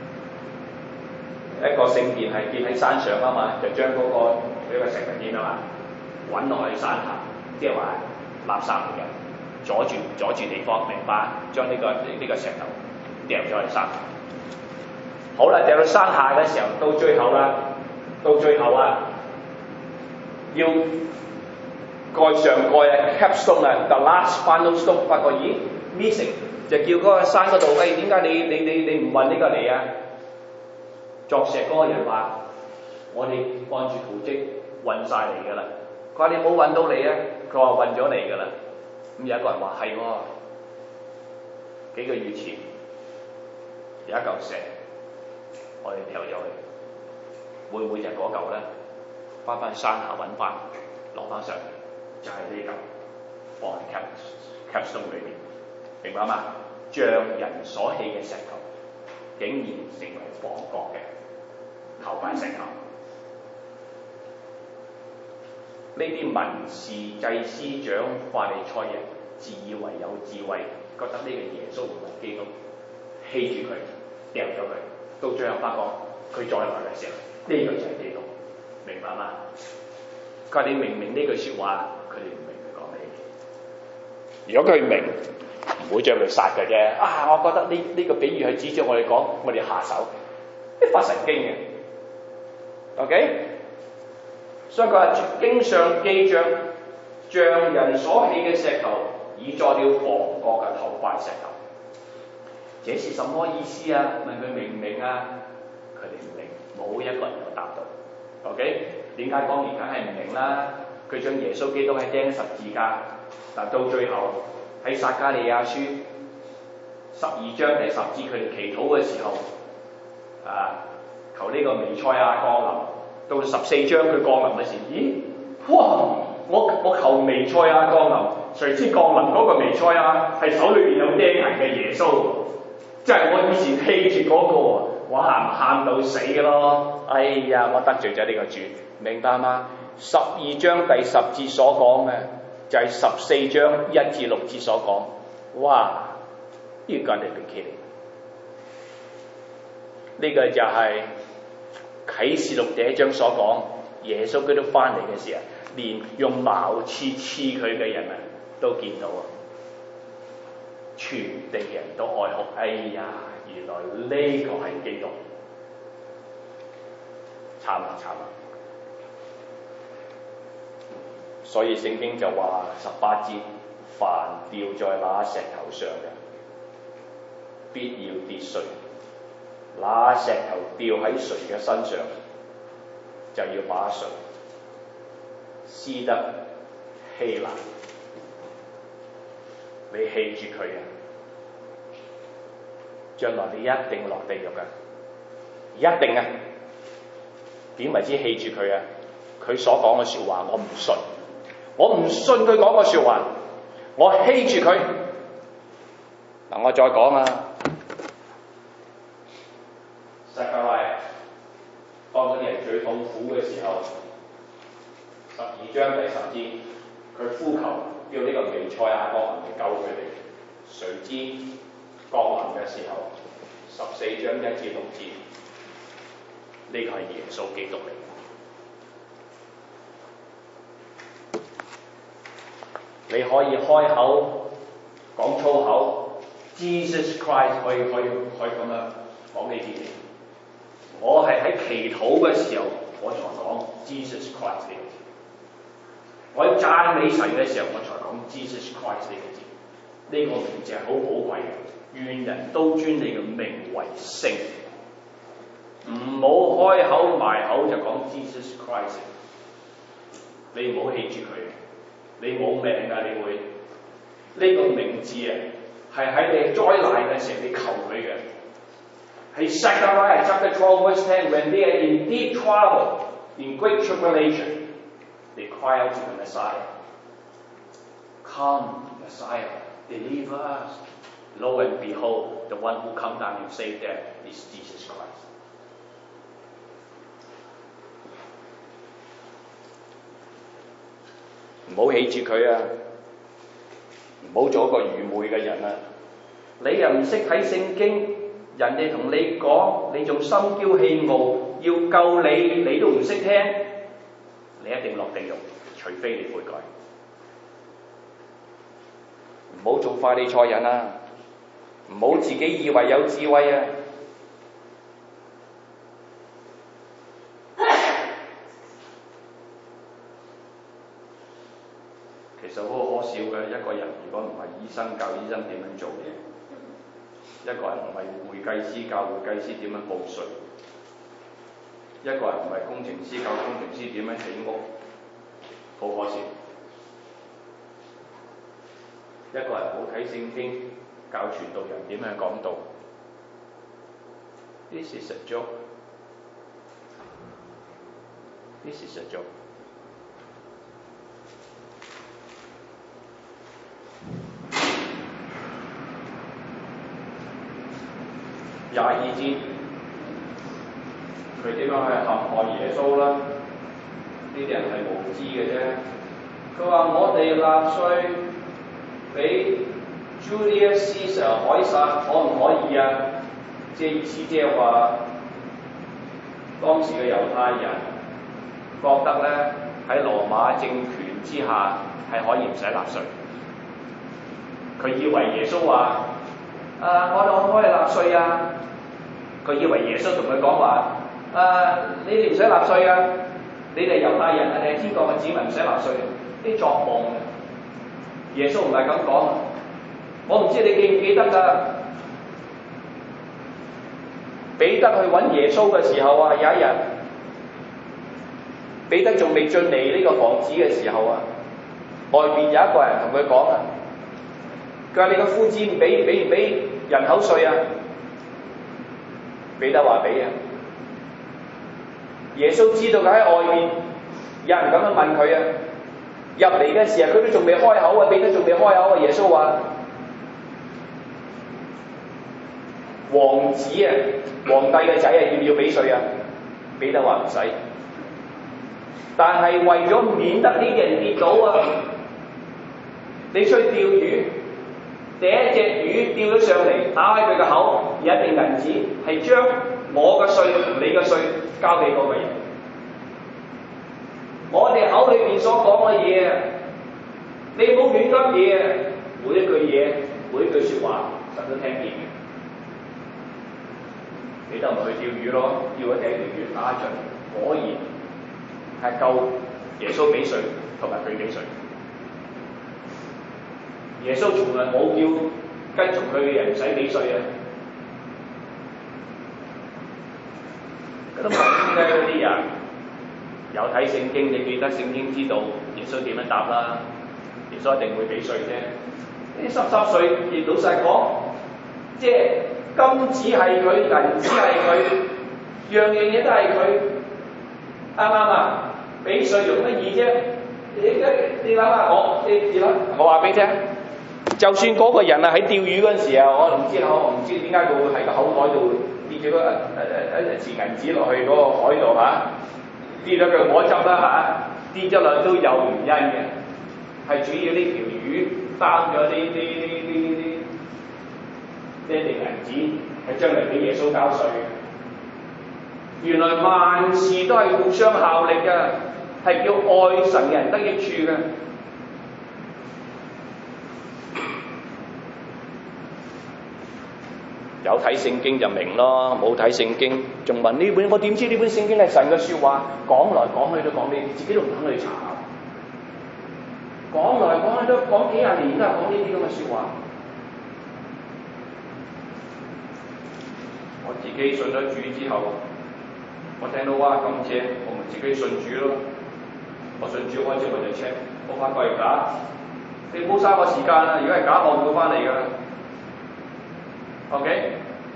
一個聖殿係建喺山上啊嘛，就將嗰個石頭點樣啊？揾落去山下，即係話垃圾嚟嘅，阻住地方，明白？將呢個石頭掉咗去山下。好啦，掉到山下嘅時候，到最後啊，要蓋上蓋啊 capstone 啊 the last final stone， 發覺咦 missing， 就叫嗰個山嗰度，喂，點解你唔運呢個嚟啊？作石嗰個人話：我哋按住圖蹟運晒嚟㗎啦。佢話你冇運到嚟啊？佢話運咗嚟㗎啦。咁有一個人話係喎，幾個月前有一嚿石，我哋掉咗去，會唔會就係嗰嚿咧？翻山下揾翻，攞翻上嚟，就係呢嚿放喺 capstone 裏邊，明白嘛？匠人所棄嘅石頭，竟然成為房角嘅頭塊石頭。呢啲文士、祭司長、法利賽人自以為有智慧，覺得呢個耶穌唔係基督，棄住佢，掉咗佢。到最後發覺佢再來嘅時候，呢個就係基督，明白嗎？佢話你明唔明呢句説話？佢哋唔明佢講咩嘢。如果佢明，唔會將佢殺嘅啫。啊，我覺得呢個比喻係指住我哋講，我哋下手，啲發神經嘅。OK？所以佢話經上記着，匠人所棄嘅石頭，已作了房角嘅頭塊石頭。這是什麼意思啊？問佢明唔明啊？佢哋唔明，冇一個人有答到。OK？點解當然梗係唔明啦？佢將耶穌基督係釘十字架，但到最後喺撒迦利亞書12章第10節，佢哋祈禱嘅時候，求呢個彌賽亞降臨。到14章佢降臨嘅時，咦？哇！我求彌賽亞降臨，誰知降臨嗰個彌賽亞係手裏邊有釘痕嘅耶穌，即係我以前棄住嗰個，我喊到死嘅咯！哎呀，我得罪咗呢個主，明白嗎？12章第10節所講嘅就係14章1至6節所講。哇！呢個係邊期嚟？呢個就係啟示錄第1章所講，耶穌基督翻嚟嘅時候，連用矛刺佢嘅人啊，都見到啊！全地人都哀哭，哎呀！原來呢個係基督，慘啊！所以聖經就話18節，凡掉在那石頭上嘅，必要跌碎。那石頭掉喺誰嘅身上，就要把誰撕得稀爛。你棄住佢啊，將來你一定落地獄噶，一定啊！點為之棄住佢啊？佢所講嘅説話，我唔信，我唔信佢講嘅説話，我棄住佢。嗱，我再講啊！撒迦利亞當嗰啲人最痛苦嘅時候，12章第10節，佢呼求叫呢個彌賽亞降臨嚟救佢哋。誰知降臨嘅時候，14章1至6節，呢個係耶穌基督嚟。你可以開口講粗口 ，Jesus Christ 可以咁樣講你自己。我係喺祈禱嘅時候，我才講 Jesus Christ 呢個字；我喺讚美神嘅時候，我才講 Jesus Christ 呢個字。呢個名字係好寶貴嘅， 願人都尊你嘅名為聖。唔好開口埋口就講 Jesus Christ， 你唔好棄絕佢，你冇命㗎，你會呢個名字啊，係喺你災難嘅時候你求佢嘅。喺 Zechariah chapter 12 verse 10 when they are in deep trouble, in great tribulation, they cry out to the Messiah. Come, Messiah, deliver us. Lo and behold, the one who come down and save them is Jesus Christ. 唔好棄絕佢啊！唔好做一個愚昧嘅人啊！ 你又唔識睇聖經，人哋同你講，你仲心驕氣傲，要救你，你都唔識聽，你一定落地獄，除非你悔改。 唔好做法利賽人啊！唔好自己以為有智慧啊！ 其實好可笑嘅，一個人如果唔係醫生，教醫生點樣做嘢；一個人唔係會計師，教會計師點樣報稅；一個人唔係工程師，教工程師點樣起屋，好可笑。一個人好睇聖經，教傳道人點樣講道。This is a joke. This is a joke. 22節，佢點樣去陷害耶穌啦？呢啲人係無知嘅啫。佢話：我哋納稅俾 Julius Caesar 凱撒可唔可以啊？即係意思即係話，當時嘅猶太人覺得咧喺羅馬政權之下係可以唔使納稅。佢以為耶穌話：我哋可唔可以納稅啊？佢以為耶穌同佢講話：你哋唔使納稅啊！你哋猶太人啊，你係天國嘅子民，唔使納稅。啲作夢嘅。耶穌唔係咁講，我唔知你記唔記得㗎？彼得去揾耶穌嘅時候啊，有一日，彼得仲未進嚟呢個房子嘅時候啊，外邊有一個人同佢講啊，佢話：你個夫子唔俾人口稅啊？彼得話俾啊。耶穌知道佢喺外面，有人咁樣問佢啊。入嚟嘅時候，佢都仲未開口啊，彼得仲未開口啊。耶穌話：王子啊，皇帝嘅仔啊，要唔要俾稅啊？彼得話唔使。但係為咗免得呢啲人跌倒啊，你出去釣魚，第一隻魚釣咗上嚟，打開佢個口，有一定銀紙，係將我嘅稅同你嘅稅交俾嗰個人。我哋口裏邊所講嘅嘢，你冇亂噏嘢，每一句嘢，每一句説話，神都聽見嘅。你都唔去釣魚咯，釣一條魚打盡，果然係夠耶穌俾稅同埋佢俾稅。耶穌從來冇叫跟從佢嘅人唔使俾稅啊！咁點解嗰啲人有睇聖經？你記得聖經知道耶穌點樣答啦？耶穌一定會俾稅啫。呢啲濕碎，亦老實講，即係金子係佢，銀子係佢，樣樣嘢都係佢，啱唔啱啊？俾稅容乜易啫？你諗下你諗，我話俾你聽。就算嗰個人啊喺釣魚嗰陣時啊，我唔知點解佢會喺個口袋度跌咗一錢銀紙落去嗰個海度嚇，跌咗佢果汁啦嚇，跌咗落都有原因嘅，係主要呢條魚擔咗啲銀紙，係將嚟俾耶穌交稅嘅。原來萬事都係互相效力嘅，係叫愛神嘅人得益處嘅。有睇聖經就明咯，冇睇聖經仲問呢本，我點知呢本聖經係神嘅説話？講來講去都講你自己都唔肯去查，講來講去都講幾廿年都係講呢啲咁嘅説話。 我自己信咗主之後，我聽到哇咁正，我咪自己信主咯。我信主開始我就 check， 我發覺係假，你唔好嘥我時間啦！如果係假，我唔會翻嚟㗎。OK，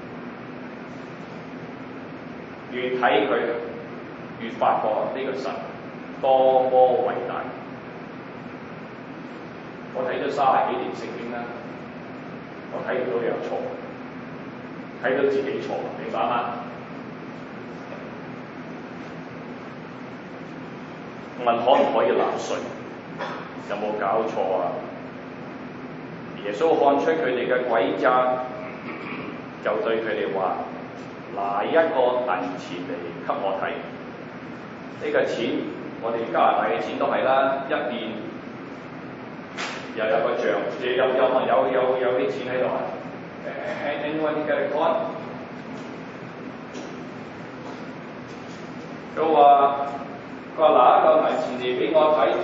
越睇佢，越發覺呢個神多麼偉大。我睇咗30幾年聖經啦，我睇唔到有錯，睇到自己錯，明白嗎？問可唔可以納稅？有冇搞錯啊？耶穌看出佢哋嘅詭詐，就對佢哋話：拿一個銀錢嚟給我睇。呢個錢，我哋加拿大嘅錢都係啦，一邊又有個像，有啲錢喺度啊。Anyone get a coin？ 佢話拿一個銀錢嚟俾我睇。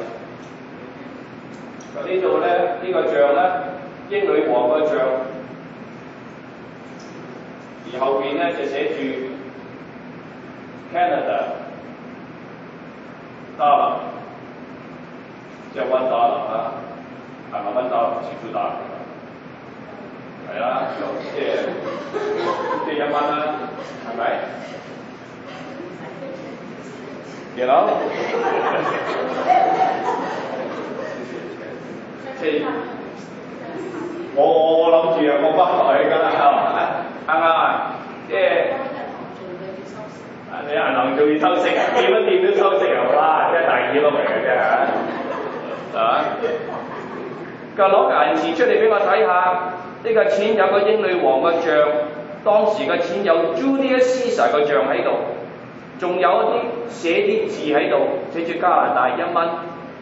呢度咧，呢個像咧，英女王個像，而後邊咧就寫住 Canada dollar， 即係$1啊，係咪$1似乎$？係啦，即係1蚊啦，係咪？You know？即係我諗住啊，我翻落去㗎啦，啱唔啱啊？即係你銀行做要收息啊，掂一掂都收息啊，哇！真係大耳窿嚟嘅啫嚇，係嘛？佢攞個銀錢出嚟俾我睇下，呢個錢有個英女王嘅像，當時嘅錢有 Julius Caesar 嘅像喺度，仲有一啲寫啲字喺度，寫住加拿大1蚊。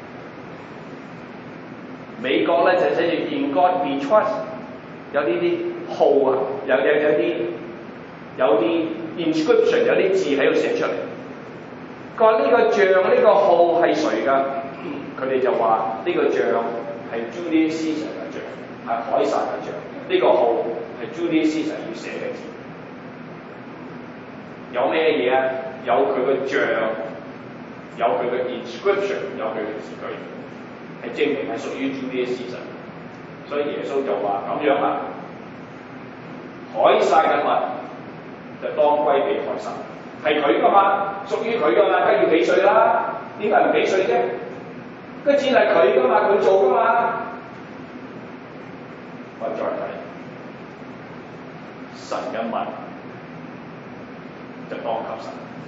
美國咧就寫住 In God We Trust， 有啲號啊，有啲 inscription， 有啲字喺度寫出嚟。佢話呢個像呢個號係誰㗎？佢哋就話呢個像係 Julius Caesar 嘅像，係凱撒嘅像。呢個號係 Julius Caesar 要寫嘅字。有咩嘢啊？有佢嘅像，有佢嘅 inscription， 有佢嘅字句。係證明係屬於 Julius Caesar， 所以耶穌就話咁樣啦，凱撒嘅物就當歸俾凱撒，係佢噶嘛，屬於佢噶嘛，梗要俾稅啦，點解唔俾稅啫？個錢係佢噶嘛，佢做噶嘛。我再睇神嘅物就當給神。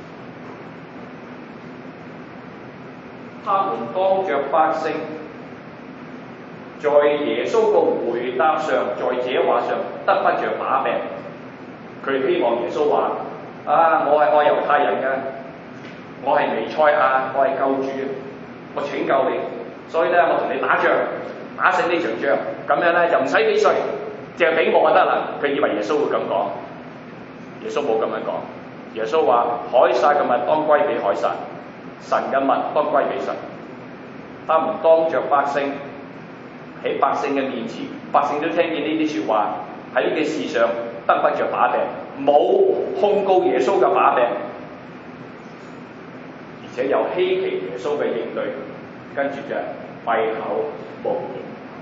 他們當着百姓，在耶穌個回答上，在這話上得不着把柄。佢希望耶穌話：我係愛猶太人㗎，我係彌賽亞，我係救主，我拯救你，所以咧我同你打仗，打勝呢場仗，咁樣咧就唔使俾稅，淨係俾我就得啦。佢以為耶穌會咁講，耶穌冇咁樣講。耶穌話：凱撒嘅物當歸俾凱撒。神嘅物當歸俾神，他們當着百姓，喺百姓嘅面前，百姓都聽見呢啲説話，喺呢件事上得不着把柄，冇控告耶穌嘅把柄，而且又稀奇耶穌嘅應對，跟住就閉口無言。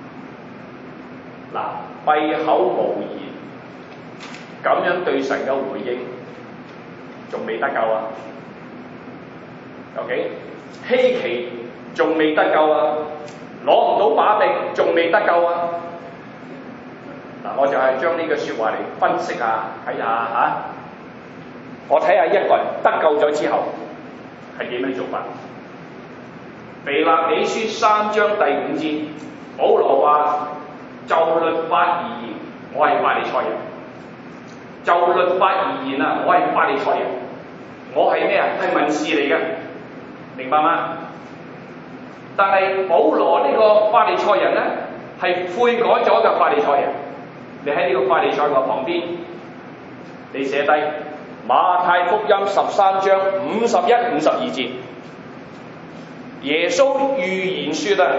嗱，閉口無言，咁樣對神嘅回應，仲未得救啊！OK， 稀奇仲未得救啊，攞唔到把柄仲未得救啊！嗱，我就係將呢個説話嚟分析下，睇下嚇，我睇下一個人得救咗之後係點樣做法。腓立比書3章第5節，保羅話：就律法而言，我係法利賽人；就律法而言啊，我係法利賽人，我係咩啊？係文士嚟嘅。明白嗎？但係保羅呢個法利賽人咧，係悔改咗嘅法利賽人。你喺呢個法利賽人旁邊，你寫低馬太福音13章51、52節，耶穌預言說啦，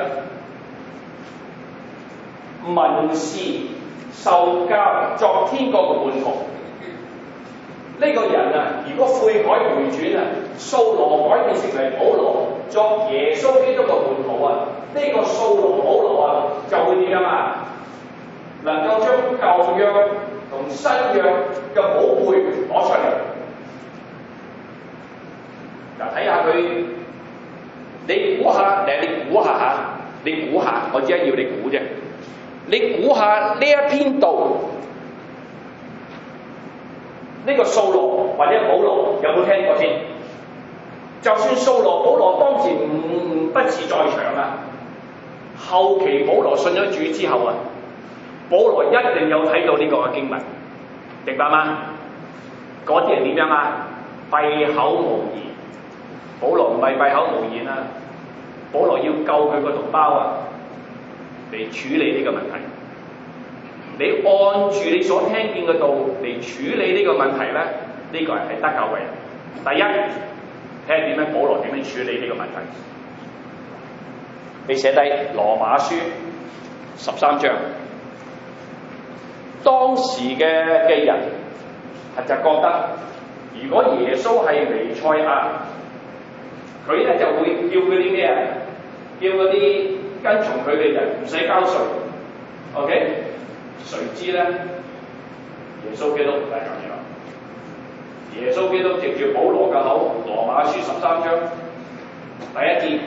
文士受教作天國嘅門徒， 呢個人啊，如果悔改回轉啊，掃羅改變成為保羅，作耶穌基督嘅門徒啊，呢、個掃羅保羅啊，就會點樣啊？能夠將舊約同新約嘅寶貝攞出嚟。嗱，睇下佢，你估下，你估下，我只係要你估啫。你估下呢一篇道，呢個掃羅或者保羅有冇聽過先？就算掃羅保羅當時不是在場啊，後期保羅信咗主之後啊，保羅一定有睇到呢個嘅經文，明白嗎？嗰啲人點樣啊？閉口無言。保羅唔係閉口無言啊，保羅要救佢個同胞啊，嚟處理呢個問題。你按住你所聽見嘅道嚟處理呢個問題咧，呢個係得救嘅人。第一，睇下點樣保羅點樣處理呢個問題。你寫低羅馬書13章，當時嘅人係就覺得，如果耶穌係彌賽亞，佢咧就會叫嗰啲咩啊？叫嗰啲跟從佢嘅人唔使交稅 ，OK？ 誰知咧？耶穌基督唔係咁樣。耶穌基督藉住保羅嘅口，羅馬書13章第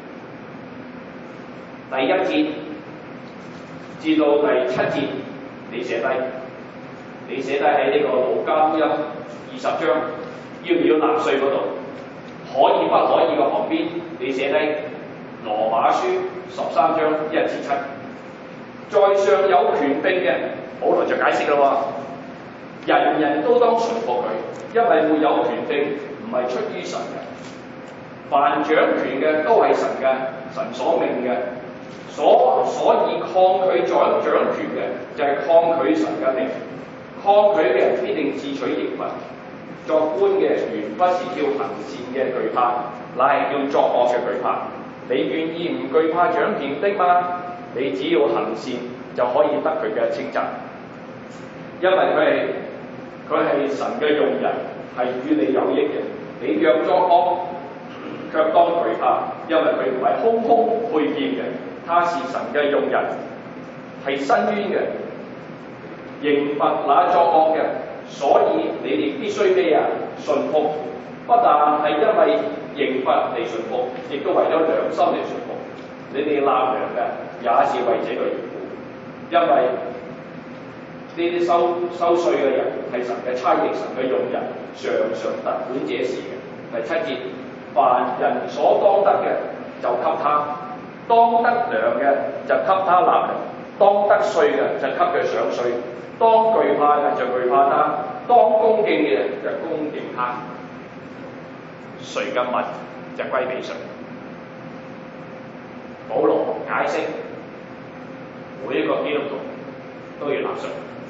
一節至到第7節，你寫低喺呢個路加福音20章，要唔要納稅嗰度？可以不可以嘅旁邊，你寫低羅馬書13章1至7。在上有權柄嘅，保羅就解釋啦喎，人人都當順服佢，因為沒有權柄唔係出於神嘅，凡掌權嘅都係神嘅，神所命嘅，所以抗拒掌權嘅就係抗拒神嘅命，抗拒嘅人必定自取刑罰。作官嘅原不是叫行善嘅懼怕，乃係叫作惡嘅懼怕。你願意唔懼怕掌權的嗎？你只要行善就可以得佢嘅稱讚，因為佢係神嘅用人，係與你有益嘅。你若作惡，卻當懼怕，因為佢唔係空空配劍嘅，他是神嘅用人，係伸冤嘅，刑罰那作惡嘅。所以你哋必須咩啊？順服，不但係因為刑罰嚟順服，亦都為咗良心嚟順服。你哋納糧嘅也是為這個緣故，因為呢啲收稅嘅人係神嘅差役，神嘅用人，常常特管這事嘅。第7節，凡人所當得嘅就給他，當得糧嘅就給他納糧，當得稅嘅就給佢上稅。當懼怕嘅就懼怕他，當恭敬嘅就恭敬他。誰嘅物就歸俾誰。保羅解釋，每一個基督徒都要納稅。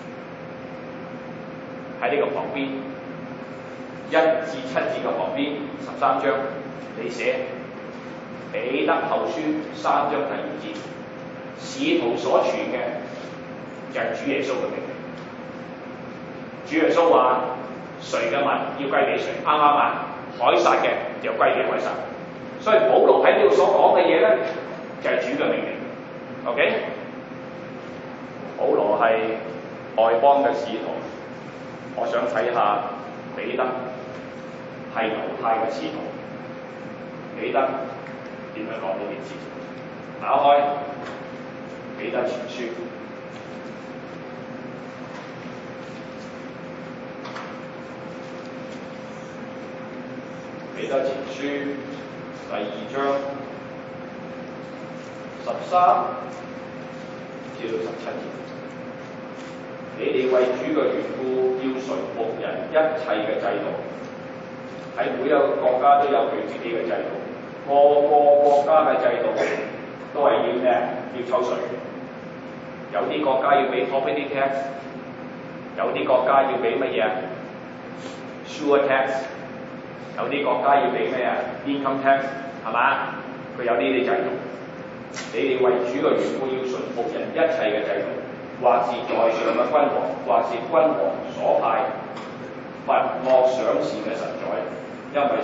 喺呢個旁邊1至7節嘅旁邊13章，你寫彼得後書3章第2節，使徒所傳嘅就係主耶穌嘅命令。主耶穌話：誰嘅物要歸俾誰，啱唔啱啊？凱撒嘅就歸俾凱撒。所以保羅喺呢度所講嘅嘢咧，就係主嘅命令。OK？ 保羅係外邦嘅使徒，我想睇下彼得係猶太嘅使徒，彼得點樣講呢件事情？打開彼得前書。彼得前書第2章13至到17節，你哋為主嘅緣故，要順服人一切嘅制度。喺每一個國家都有佢自己嘅制度，個國家嘅制度都係要咩？要抽稅。有啲國家要俾 property tax， 有啲國家要俾乜嘢 ？sure tax。有啲國家要俾咩啊 ？income tax 係嘛？佢有呢啲制度。你哋為主嘅緣故要順服人一切嘅制度，或是在上嘅君王，或是君王所派罰惡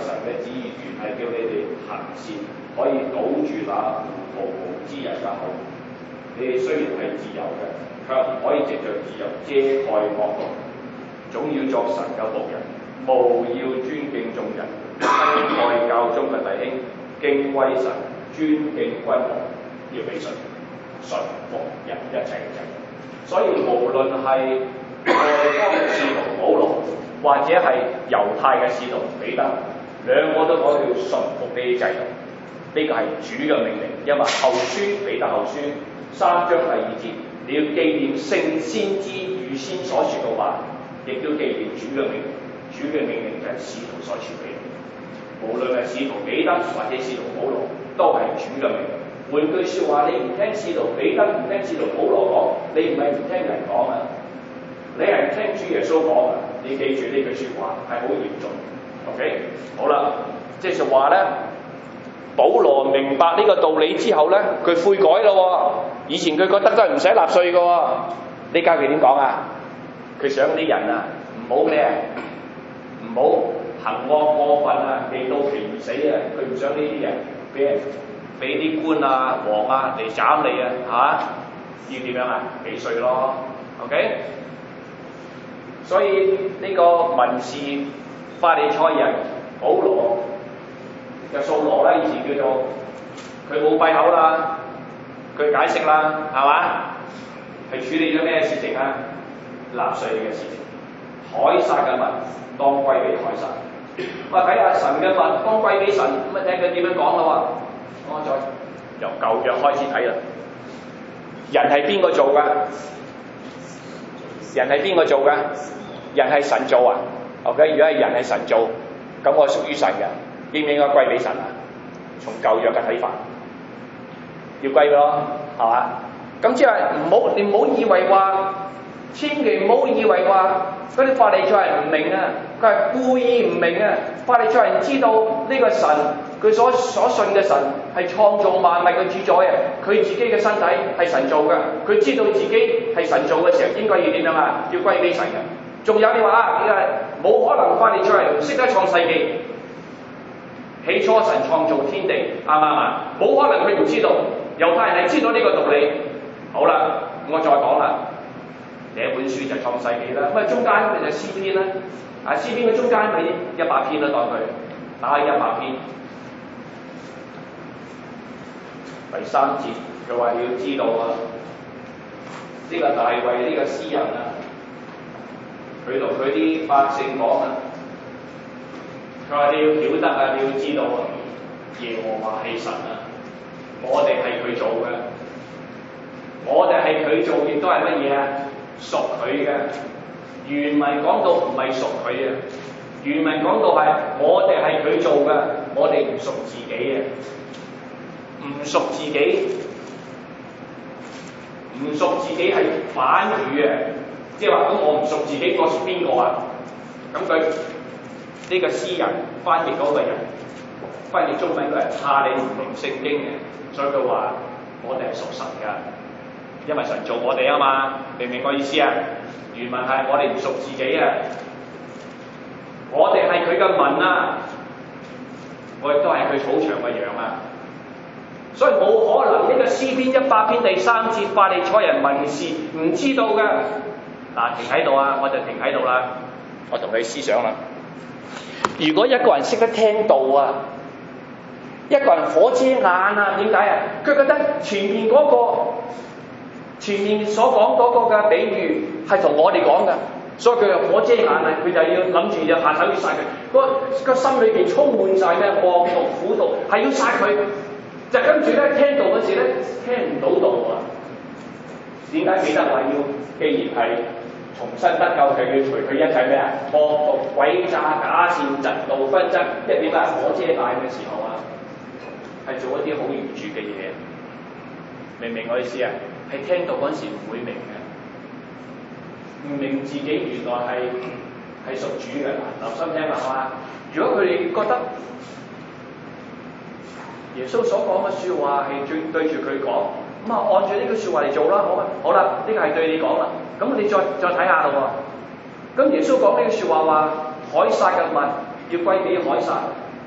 神嘅旨意原係叫你哋行善，可以堵住那糊塗無知人嘅口。你哋雖然係自由嘅，卻唔可以藉着自由遮蓋惡毒，總要作神嘅僕人，務要尊敬眾人，恩愛教中嘅弟兄，敬畏神，尊敬君王，要俾順服人一切嘅制度。所以無論係外邦嘅使徒保羅，或者係猶太嘅使徒彼得，兩個都講要順服呢啲制度。呢個係主嘅命令，因為後書彼得後書3章第2節，你要紀念聖先知預先所說嘅話，亦都紀念主嘅命令。主嘅命令就係使徒所傳俾你，無論係使徒彼得或者使徒保羅，都係主嘅命令。換句説話，你唔聽使徒彼得，唔聽使徒保羅講，你唔係唔聽人講啊，你係唔聽主耶穌講啊！你記住呢句説話係好嚴重。OK， 好啦，即係話咧，保羅明白呢個道理之後咧，佢悔改咯。以前佢覺得都係唔使納稅嘅喎，呢家佢點講啊？佢想啲人啊，唔好咩，唔好行惡過分啊，未到期而死啊！佢唔想呢啲人俾啲官啊、王啊嚟斬你啊，要點樣啊？俾稅咯 ，OK？ 所以呢個文士法利賽人保羅嘅掃羅咧，以前叫做佢冇閉口啦，佢解釋啦，係嘛？係處理咗咩事情啊？納稅嘅事情，凱撒嘅物當歸俾凱撒。咁啊睇下神嘅物當歸俾神，咁啊聽佢點樣講啦喎。我再由舊約開始睇啦。人係邊個做㗎？人係邊個做㗎？人係神做啊 ？OK， 如果係人係神做，咁我屬於神嘅，應唔應該歸俾神啊？從舊約嘅睇法，要歸咯，係嘛？咁即係你唔好以為話，千祈唔好以為話嗰啲法利賽人唔明啊，佢係故意唔明啊。法利賽人知道呢個神，佢所信嘅神係創造萬物嘅主宰啊，佢自己嘅身體係神做嘅，佢知道自己係神做嘅時候，應該要點樣啊？要歸俾神嘅。仲有你話啊，你係冇可能法利賽人唔識得創世記，起初神創造天地，啱唔啱啊？冇可能佢唔知道，猶太人係知道呢個道理。好啦，我再講啦，第一本書就創世記啦，咁啊中間咪就詩篇啦，啊詩篇嘅中間咪100篇啦，當佢打開100篇，第3節佢話你要知道啊，呢個大衛呢個詩人啊，佢同佢啲百姓講啊，佢話你要曉得啊，你要知道啊，耶和華係神啊，我哋係佢做嘅。我哋係佢做，亦都係乜嘢啊？屬佢嘅。原文講到唔係屬佢啊，原文講到係我哋係佢做嘅，我哋唔屬自己嘅，唔屬自己，唔屬自己係反語嘅，即係話咁我唔屬自己，我屬邊個啊？咁佢呢個詩人翻譯嗰個人，翻譯中文嗰人怕你唔明聖經嘅，所以佢話我哋係屬神㗎。因為神做我哋啊嘛，明唔明我意思啊？原文係我哋唔屬自己啊，我哋係佢嘅民啊，我亦都係佢草場嘅羊啊，所以冇可能呢個詩篇100篇第3節法利賽人文士唔知道㗎。嗱，停喺度啊，我就停喺度啦，我同你思想啦。如果一個人識得聽道啊，一個人火遮眼啊，點解啊？佢覺得前面嗰個。前面所講嗰個嘅比喻係同我哋講嘅，所以佢又火遮眼啊！佢就要諗住就下手要殺佢，個心裏邊充滿晒咩惡毒苦毒，係要殺佢。就跟住咧聽道嗰時咧聽唔到道啊！點解彼得話要？既然係重新得救，就要除去一切咩啊？惡毒、詭詐、假善、嫉妒、紛爭，一點解火遮眼嘅時候啊？係做一啲好愚拙嘅嘢，明唔明我意思啊？係聽到嗰陣時唔會明嘅，唔明自己原來係屬主嘅。留心聽啦，係嘛？如果佢哋覺得耶穌所講嘅説話係對住佢講，咁啊按住呢句説話嚟做啦，好啊，好啦，呢個係對你講啦。咁你再睇下咯喎。咁耶穌講呢句説話話，凱撒嘅物要歸俾凱撒，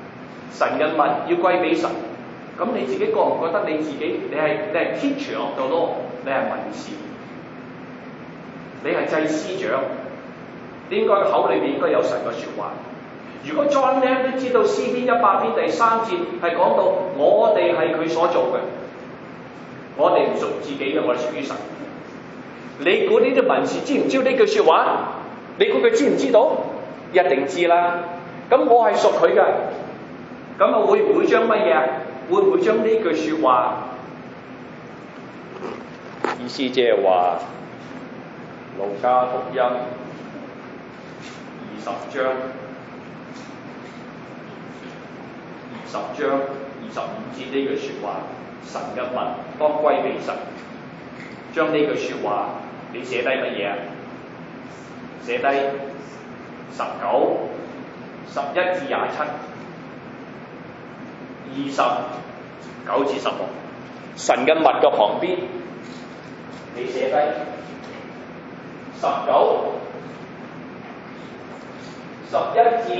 神嘅物要歸俾神。咁你自己覺唔覺得你自己你係 teacher of the law， 你係文士，你係祭司長，你應該口裏邊應該有神嘅説話。如果 John Lam 都知道詩篇100篇第3節係講到我哋係佢所做嘅，我哋唔屬自己嘅，我哋屬於神。你估呢啲文士知唔知呢句説話？你估佢知唔知道？一定知啦。咁我係屬佢嘅，咁啊會唔會將乜嘢？會唔會將呢句説話意思即係話路加福音20章25節呢句説話，神嘅物當歸俾神，將呢句説話你寫低乜嘢啊？寫低19、11至27、29至16，神嘅物嘅旁邊，你寫低19、11至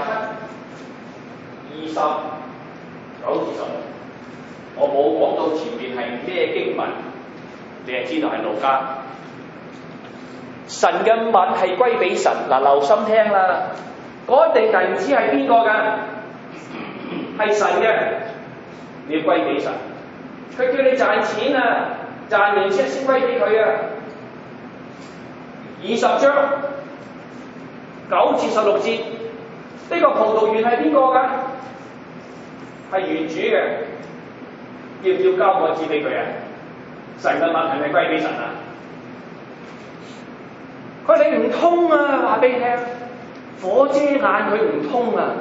27、29至16。我冇講到前面係咩經文，你係知道係路加。神嘅物係歸俾神，嗱留心聽啦。嗰地銀子係邊個㗎？係神嘅，你要歸俾神。佢叫你賺錢啊，賺完錢先歸俾佢啊。20章9至16節，呢個葡萄園係邊個㗎？係園主嘅，要唔要交個字俾佢啊？神嘅物係咪歸俾神啊？佢話你唔通啊，話俾你聽，火遮眼佢唔通啊！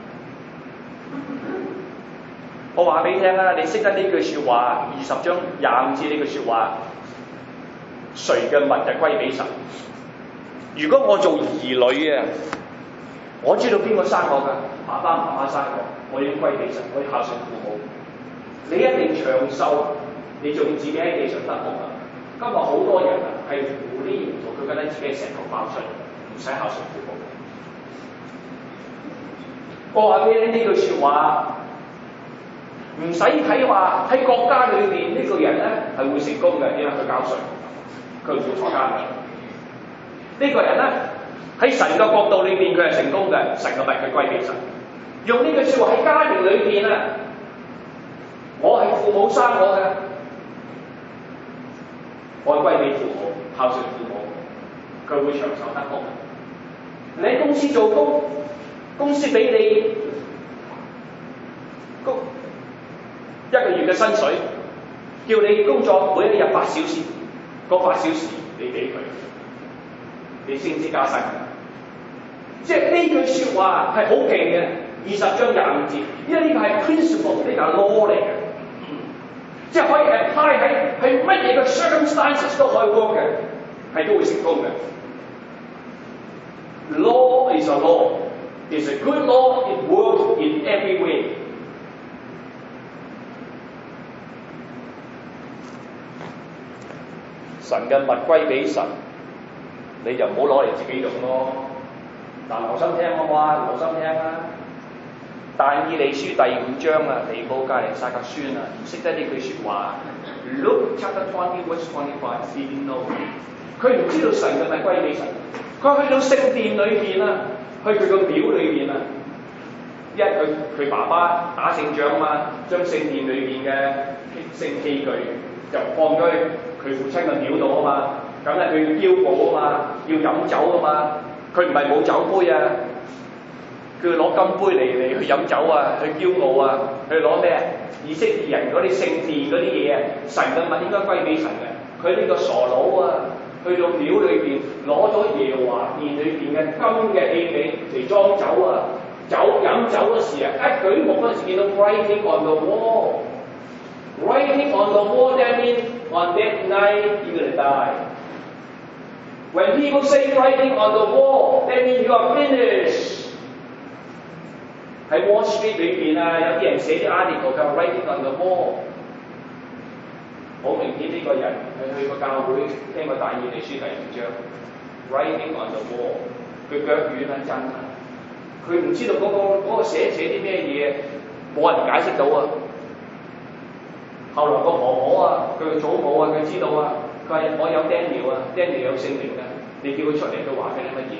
我話俾你聽啦，你識得呢句説話，20章25節呢句説話，誰嘅物就歸俾神。如果我做兒女啊，我知道邊個生我㗎，爸爸媽媽生我要歸俾神，我要孝順父母。你一定長壽，你仲自己喺地上得福啊！今日好多人啊，係糊裡糊塗，佢覺得自己成頭爆出嚟，唔使孝順父母。我話俾你呢句説話，唔使睇話喺國家裏邊呢個人咧係會成功嘅，因為佢交稅，佢唔會坐監嘅。呢個人咧喺神嘅角度裏邊佢係成功嘅，神嘅物佢歸俾神。用呢句説話喺家庭裏邊啊，我係父母生我嘅，我係歸俾父母，孝順父母，佢會長壽得福。你喺公司做工，公司俾你1個月嘅薪水，叫你工作每一日8小時，嗰8小時你俾佢，你升職加薪。即係呢句説話係好勁嘅，20章25節，因為呢個係 principle， 呢個係 law 嚟嘅，即係可以 apply 喺乜嘢嘅 circumstances 都可以 work 嘅，係都會成功嘅。Law is a law, it's a good law, it works in every way。神嘅物歸俾神，你就唔好攞嚟自己用咯。嗱，留心聽好唔好啊？留心聽啦。但以理書第5章啊，尼布甲尼撒嘅孫啊，唔識得呢句説話。Luke chapter 20 verse 25 didn't know。佢唔知道神嘅物歸俾神。佢去到聖殿裏邊啊，去佢個廟裏邊啊，因為佢爸爸打勝仗嘛，將聖殿裏邊嘅聖器具就放咗去佢父親嘅廟度啊嘛，咁咧佢要驕傲啊嘛，要飲酒啊嘛，佢唔係冇酒杯啊，佢攞金杯嚟去飲酒啊，去驕傲啊，去攞咩？以色列人嗰啲聖殿嗰啲嘢啊，神嘅物應該歸俾神嘅，佢呢個傻佬啊，去到廟裏邊攞咗耶和華殿裏邊嘅金嘅器皿嚟裝酒啊，飲酒嗰時啊，一舉目嗰時見到 writing on the wall。Writing on the wall, that means on that night you're gonna die. When people say writing on the wall, that means you are finished. 喺 Wall Street 裏邊啊，有啲人寫啲 article 叫 writing on the wall。好明顯呢個人係去過教會聽過但以理書第2章 ，writing on the wall， 佢腳軟啊真係。 佢唔知道嗰個寫啲咩嘢，冇人解釋到啊。後來個婆婆啊，佢嘅祖母啊，佢知道啊，佢話我有 Daniel 啊 ，Daniel 有聖靈啊，你叫佢出嚟，佢話俾你乜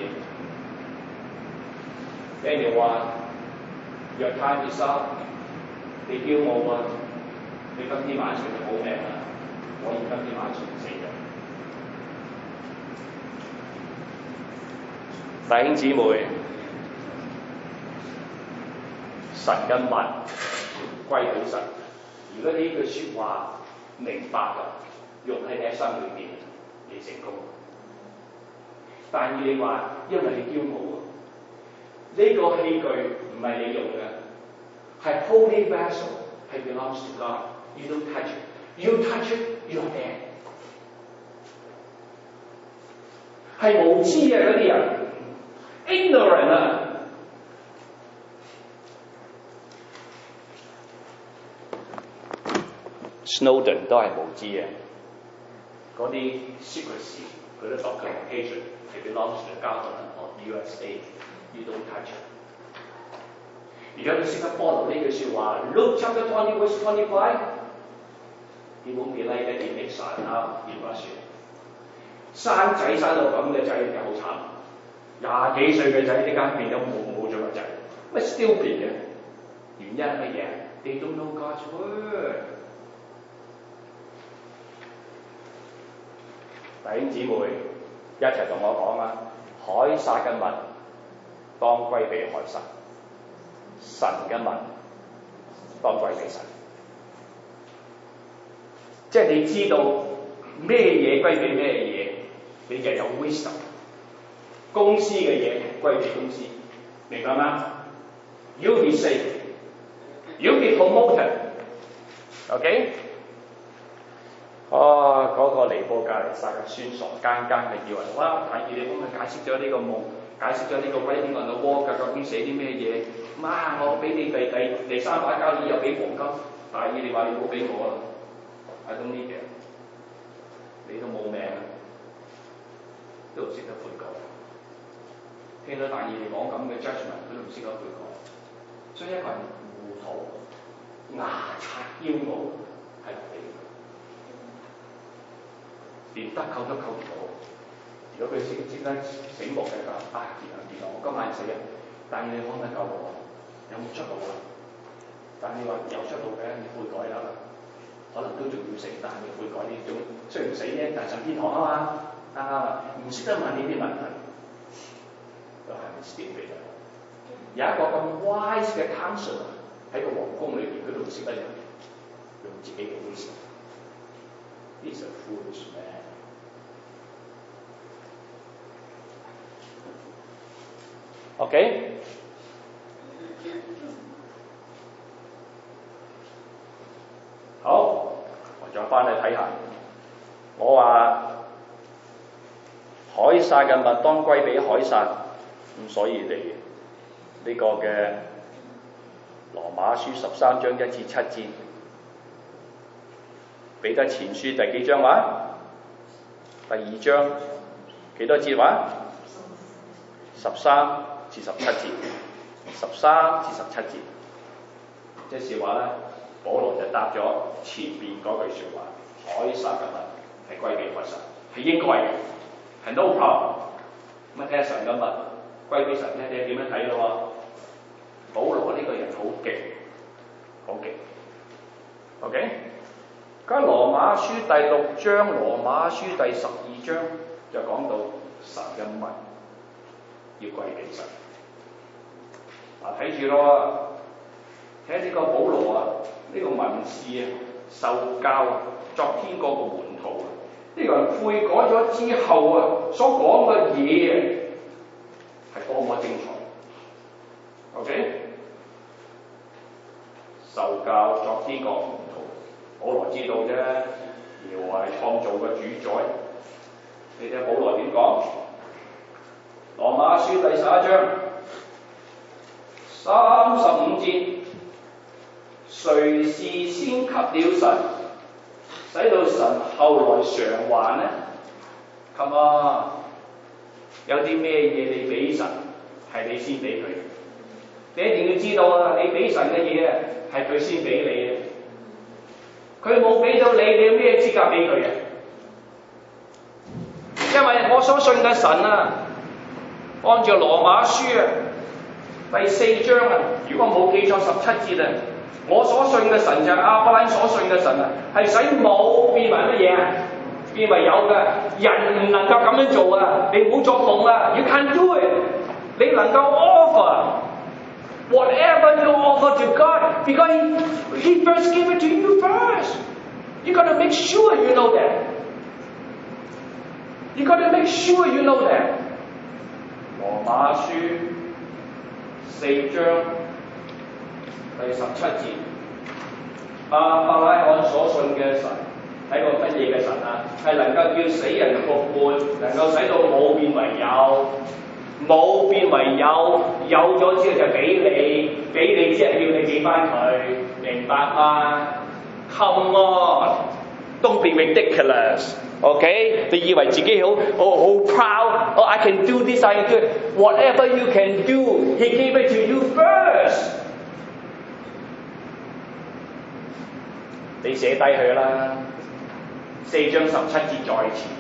嘢 ？Daniel 話：Your time is up，你驕傲啊，你今天晚上就冇命啦，我今天晚上死咗。弟兄姊妹，神嘅民歸俾神。如果你呢句説話明白㗎，用喺你一生裏邊，你成功。但係你話，因為你驕傲啊，呢個器具唔係你用嘅，係 holy vessel，係 belongs to God。You don't touch it. You touch it, you're dead。係無知嘅嗰啲人 ，ignorant 啊！Snowden 都係無知嘅，嗰啲 secrecy 嗰啲 documentation 係 belongs to the government of USA。You don't touch it。而家你識得 follow 呢句説話 ，Luke chapter 20 verse 25， He won't be like that in exile now in Russia。生仔生到咁嘅仔就好慘，20幾歲嘅仔呢間變咗冇咗個仔，乜 stupid 嘅？原因係乜嘢 ？They don't know God's word。弟兄姊妹一齊同我講啊！凱撒嘅民當歸俾凱撒，神嘅民當歸俾神。即係你知道咩嘢歸俾咩嘢，你就有 wisdom。公司嘅嘢歸俾公司，明白嗎 ？You'll be safe, you'll be promoted。OK？嗰個尼布甲尼撒嘅孫傻更更嘅以為，哇！但係你幫佢解釋咗呢個夢，解釋咗呢個writing on the wall究竟寫啲咩嘢？媽，我俾你第三把交椅又俾黃金，但係你話你唔好俾我啦 ，I don't need it，你都冇命啊，都唔識得悔改。聽到但以理講咁嘅 judgment， 佢都唔識得悔改，所以一個人糊塗、牙刷、驕傲係唔俾嘅。連得救都救唔到。如果佢識得醒目嘅話，原來我今晚死人，但係你可唔可以救我？有冇出路啊？但係你話有出路嘅，你悔改啦，可能都仲要死，但係你悔改呢種雖然死啫，但係上天堂啊嘛，啱唔啱啊？唔識得問呢啲問題，都係咪 stupid 啊？有一個咁 wise 嘅 counselor 喺個皇宮裏邊，佢都唔識得用自己嘅 wisdom。He's a foolish man。OK， 好，我再翻去睇下。我話凱撒嘅物當歸俾凱撒，咁所以你呢個嘅羅馬書13章1至7節。彼得前書第幾章話？第2章幾多節話？13至17節，13至17節，即是話咧，保羅就答咗前面嗰句説話，凱撒嘅物係歸俾凱撒，係應該嘅，係 no problem。咁啊睇下神嘅物歸俾神咧，你點樣睇咯？保羅呢個人好勁，好勁 ，OK？咁羅馬書第6章、羅馬書第12章就講到神嘅民要歸俾神。嗱，睇住咯，睇呢個保羅啊，呢個文士啊，受教啊，作天國嘅門徒啊，呢個人悔改咗之後啊，所講嘅嘢啊，係多麼精彩。OK， 受教作天國門徒。保羅知道啫，耶和華係創造嘅主宰。你睇保羅點講？羅馬書第11章35節，誰是先給了神，使到神後來償還呢 ？Come on， 有啲咩嘢你俾神，係你先俾佢， 你一定要知道啊！你俾神嘅嘢啊，係佢先俾你嘅。佢冇俾到你，你有咩資格俾佢啊？因為我所信嘅神啊，按照羅馬書啊第4章啊，如果我冇記錯17節啊，我所信嘅神就係亞伯拉罕所信嘅神啊，係使冇變為乜嘢啊？變為有嘅。人唔能夠咁樣做啊！你唔好作夢啊 ！You can't do it。你能夠 offer。Whatever you offer to God, because He first gave it to you first. You got to make sure you know that. You got to make sure you know that. 羅馬書4章第17節，亞伯拉罕所信嘅神係個乜嘢嘅神啊？係能夠叫死人復活，能夠使到冇變為有。冇變為有，有咗之後就俾你，俾你之後叫你俾翻佢，明白嗎 ？Come on， don't be ridiculous， OK？ 你以為自己好 proud， I can do this， I can do it。Whatever you can do， He gave it to you first。你寫低佢啦，4章17節在前。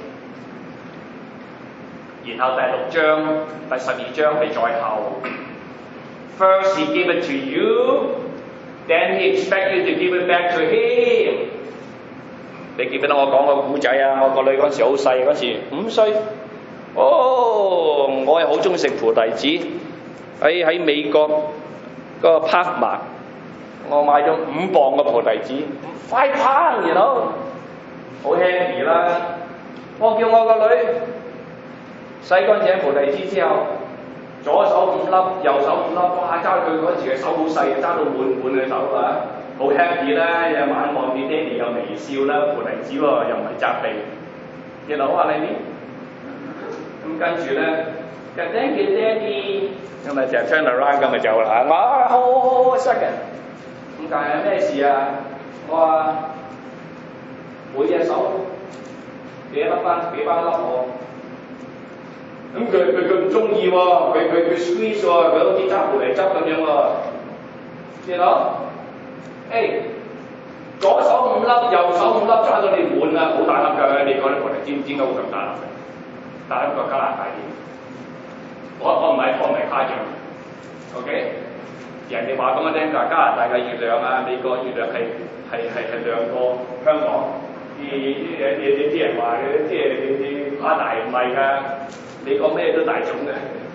然後第6章、第12章係在後。First He gave it to you, then He expect you to give it back to Him。你記唔記得我講個故仔啊？我個女嗰時好細，嗰時5歲。我係好中意食菩提子。喺美國嗰個 Parkmart， 我買咗5磅嘅菩提子，5 pounds， you know， 好 happy 啦。我叫我個女洗乾淨菩提子之後，左手5粒，右手5粒，哇！揸佢嗰時嘅手好細，揸到滿嘅手啊，好 happy 啦！有晚望見爹哋有微笑啦，菩提子喎，又唔係責備，你攞下你啲。咁跟住咧，就 thank you 爹哋，咁咪就 turn around 咁咪走啦。我好 second， 咁但係咩事啊？我話每隻手俾一粒翻，俾翻一粒我。咁佢唔中意喎，佢 squeeze 喎，佢好似揸葡萄汁咁樣喎，知道？左手5粒，右手5粒，揸到你滿啦，好大粒㗎！你講啲葡萄知唔知點解會咁大粒嘅？大粒過加拿大啲。我唔係誇張 ，OK？ 人哋話咁樣聽，加拿大嘅月亮啊，美國月亮係亮過香港。啲人話嘅，即係你誇大唔係㗎。你講咩都大眾嘅，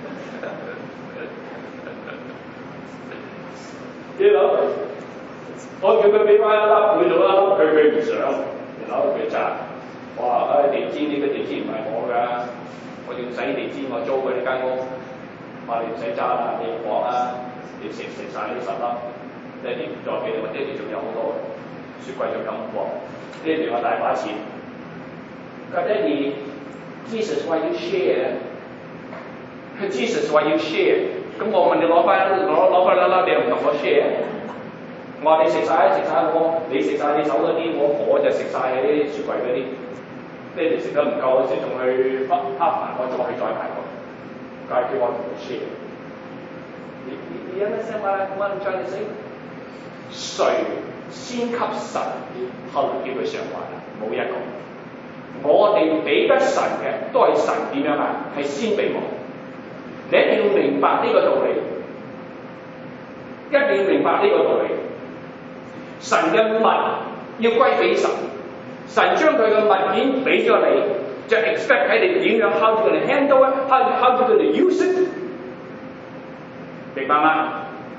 知道？我叫佢俾翻一粒佢做啦，佢唔想，然後佢揸，我話地氈呢個地氈唔係我㗎，我要洗地氈，我租佢呢間屋，話你唔使揸啦，你講啦，你食晒呢10粒，爹哋唔再俾你，我爹哋仲有好多，雪櫃仲有5磅，爹哋我大把錢，佢爹哋。Jesus why you share? Jesus why you share? 咁我問你攞翻粒粒，你又唔同我 share？ 我話你食晒我，你食晒你手嗰啲，我就食晒喺雪櫃嗰啲。爹哋食得唔夠嗰時，仲去黑埋我，再買個，梗係叫我同佢 share。你有咩聲話？我唔再你死。誰先給神，後來叫佢償還？冇一個。我哋俾得神嘅都係神點樣啊？係先俾我。你一定要明白呢個道理，一定要明白呢個道理。神嘅物要歸俾神，神將佢嘅物件俾咗你，就 expect 喺你點樣 how to handle it，how to use it， 明白嗎？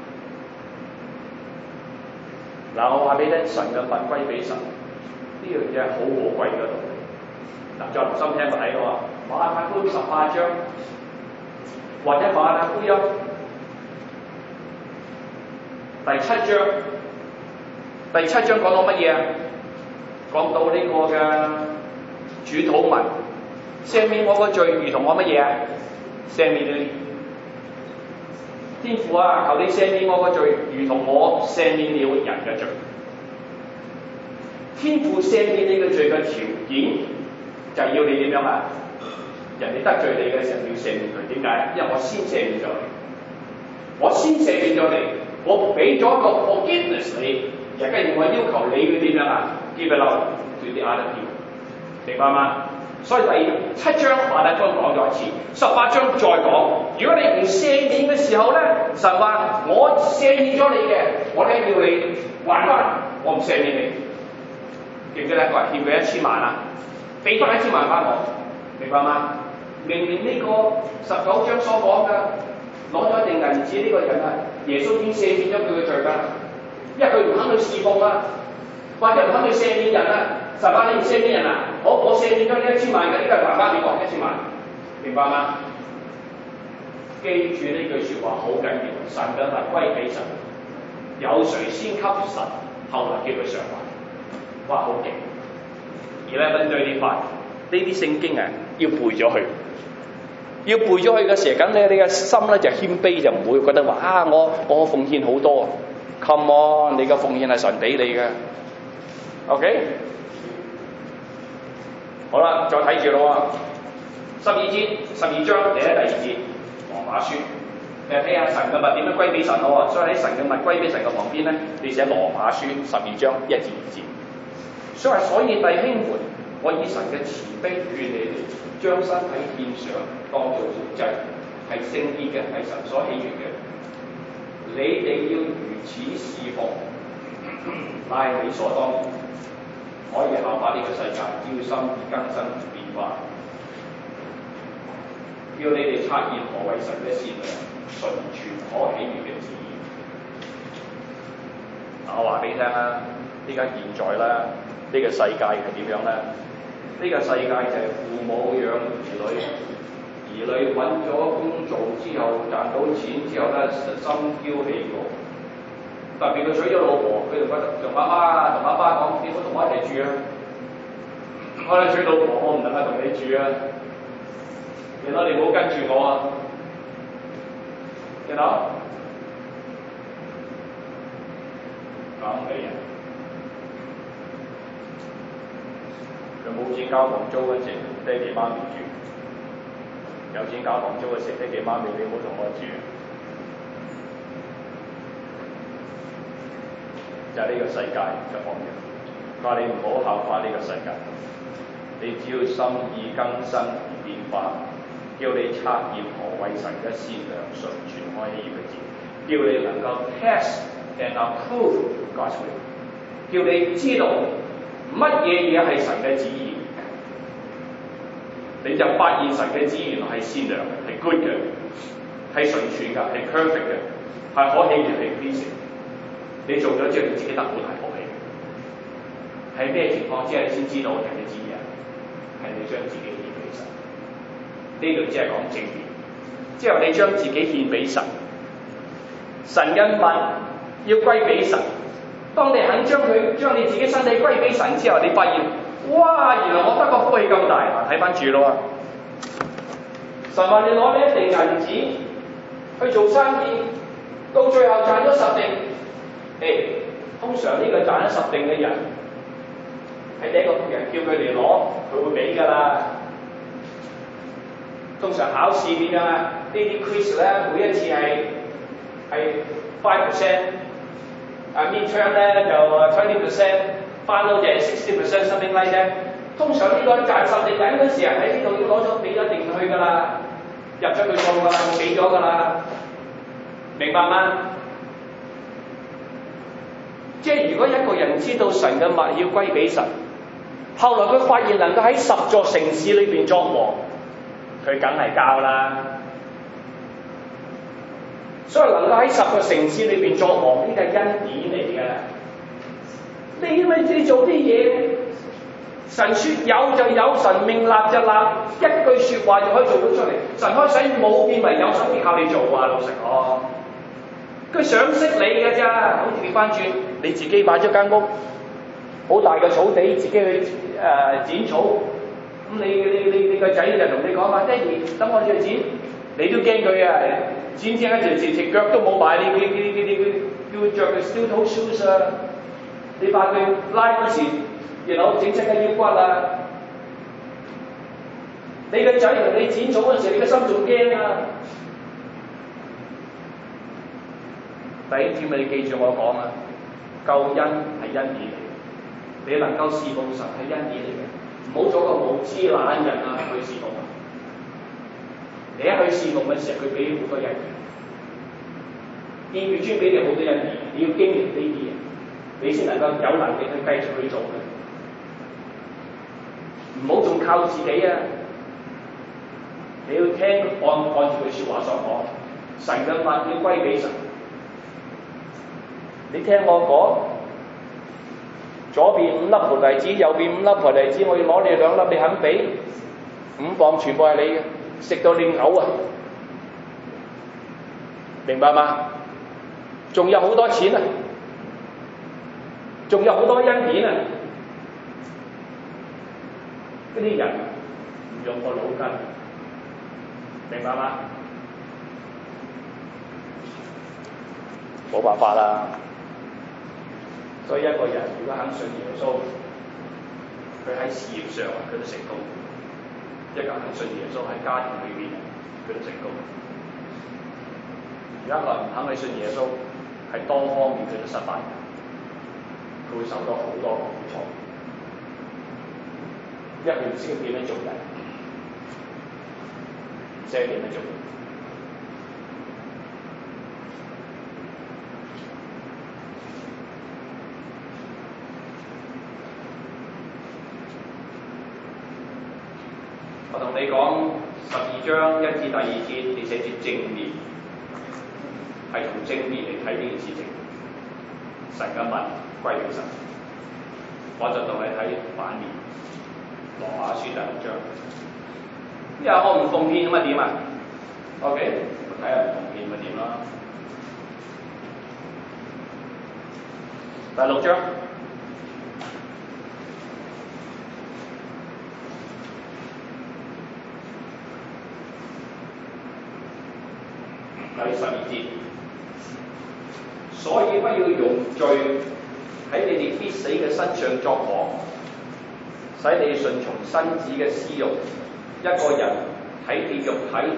嗱，我話俾你聽，神嘅物歸俾神，呢樣嘢係好寶貴嘅道理。嗱，再留心聽睇嘅話，馬太福音18章，或者馬太福音第7章，第7章講到乜嘢啊？講到呢個嘅主禱文，赦免我個罪，如同我乜嘢啊？赦免你天父啊，求你赦免我個罪，如同我赦免了人嘅罪。天父赦免你嘅罪嘅條件。就係要你點樣啊？人哋得罪你嘅時候要赦免佢，點解？因為我先赦免咗你。 我先赦免咗你，我俾咗個 forgiveness 你，而跟住我要求你要點樣啊 ？Give it out to the other people， 明白嗎？所以第7章馬太福音講咗一次，18章再講。如果你唔赦免嘅時候咧，神話我赦免咗你嘅，我咧要你還翻，我唔赦免你。記唔記得嗰人欠佢1000萬啊？俾翻1000萬翻我，明白嗎？明明呢個19章所講嘅，攞咗一定銀紙呢個人啊，耶穌已經赦免咗佢嘅罪㗎，因為佢唔肯去侍奉啊，或者唔肯去赦免人啊。神話你唔赦免人啊？好，我赦免咗呢1000萬嘅，呢個係還翻俾我1000萬，明白嗎？記住呢句説話好緊要，神嘅物歸俾神，有誰先給神，後來叫佢償還？哇，好勁！11:35呢啲聖經啊，要背咗佢，要背咗佢嘅時候，咁咧你嘅心咧就謙卑，就唔會覺得話啊我奉獻好多 ，come on， 你嘅奉獻係神俾你嘅 ，OK？ 好啦，再睇住咯喎，12章第2節，羅馬書，你睇下神嘅物點樣歸俾神咯喎，所以喺神嘅物歸俾神嘅旁邊咧，你寫羅馬書12章1至2節。所以弟兄們，我以神嘅慈悲勸你哋，將身體獻上，當作活祭，係聖潔嘅，係神所喜悅嘅。你哋要如此侍奉，乃係理所當然，可以效法呢個世界，要心意更新而變化，要你哋察驗何為神嘅善良、純全可喜悅嘅旨意。我話俾你聽啦，依家現在啦。呢個世界係點樣咧？呢個世界就係父母養兒女，兒女揾咗工做之後賺到錢之後咧，心驕氣傲。特別佢娶咗老婆，佢就覺得同阿爸講：你唔好同我一齊住啊！我哋娶老婆，我唔能夠同你住啊！你唔好跟住我啊！咁嘅人。佢冇錢交房租嗰時，爹哋媽咪住；有錢交房租嗰時，爹哋媽咪你唔好同我住。就係呢個世界嘅榜樣。佢話你唔好效法呢個世界，你只要心意更新而變化，叫你察驗何為神嘅善良、純全可喜悅嘅旨，叫你能夠 test and approve God's will， 叫你知道乜嘢嘢係神嘅旨意，你就發現神嘅旨意原來係善良嘅，係 good 嘅，係純全嘅，係 perfect 嘅，係可喜悅，係 pleasing。你做咗之後，你自己得好大福氣。喺咩情況之下你先知道神嘅旨意啊？係你將自己獻俾神。呢度只係講正面，之後你將自己獻俾神，神嘅物要歸俾神。當你肯將你自己身體歸俾神之後，你發現，哇！原來我得個福氣咁大。嗱，睇翻住咯。神話你攞呢一定銀紙去做生意，到最後賺咗10定。通常呢個賺咗10定嘅人，係第一個人叫佢哋攞，佢會俾㗎啦。通常考試點樣啊？呢啲 quiz 咧，每一次係5%。midterm 咧就20%，final 就係60% something like that。通常呢個賺10定銀嗰時啊，喺呢度要攞咗俾咗定去㗎啦，入咗佢數㗎啦，俾咗㗎啦，明白嗎？即係如果一個人知道神嘅物要歸俾神，後來佢發現能夠喺10座城市裏邊作王，佢梗係交啦。所以能夠喺10個城市裏邊作王，呢個係恩典嚟嘅。你咪知做啲嘢，神説有就有，神命立就立，一句説話就可以做到出嚟。神可以使冇變為有，手邊靠你做啊！老實講，佢賞識你嘅咋，好似調翻轉，你自己買咗間屋，好大嘅草地，自己去剪草。咁你個仔就同你講話，爹哋，等我哋去剪，你都驚佢啊！剪一條腳都冇埋，你叫着佢 steel toe shoes 啊！你怕佢拉嗰時，然後整親個腰骨啊！你個仔同你剪草嗰時，你個心仲驚啊！ 弟兄姊妹，你記住我講啊，救恩係恩典嚟嘅，你能夠侍奉神係恩典嚟嘅，唔好做個無知懶人啊去侍奉啊！你一去侍奉嘅時候，佢俾好多恩典，殿宇尊俾你好多恩典，你要經歷呢啲嘢，你先能夠有能力去繼續去做嘅。唔好仲靠自己啊！你要聽按住佢説話所講，神嘅法要歸俾神。你聽我講，左邊5粒菩提子，右邊5粒菩提子，我要攞你2粒，你肯俾？5磅全部係你嘅，食到你嘔啊！明白嗎？仲有好多錢啊，仲有好多恩典啊！嗰啲人唔用個腦筋，明白嗎？冇辦法啦。所以一個人如果肯信耶穌，佢喺事業上佢都成功；一個肯信耶穌喺家庭裏邊，佢都成功。如果一個人唔肯去信耶穌，喺多方面佢都失敗，佢會受到好多苦楚。因為佢唔識點樣做人，唔識點樣做人。我同你講12章1至第2節，你寫住正面，係從正面嚟睇呢件事情。神嘅民歸俾神，我就同你睇反面。羅馬書第6章，因為我唔奉獻咁啊點啊 ？OK， 睇下唔奉獻咪點啦。第6章，第12節，所以不要用罪喺你哋必死嘅身上作王，使你順從身子嘅私慾。一個人睇見肉體，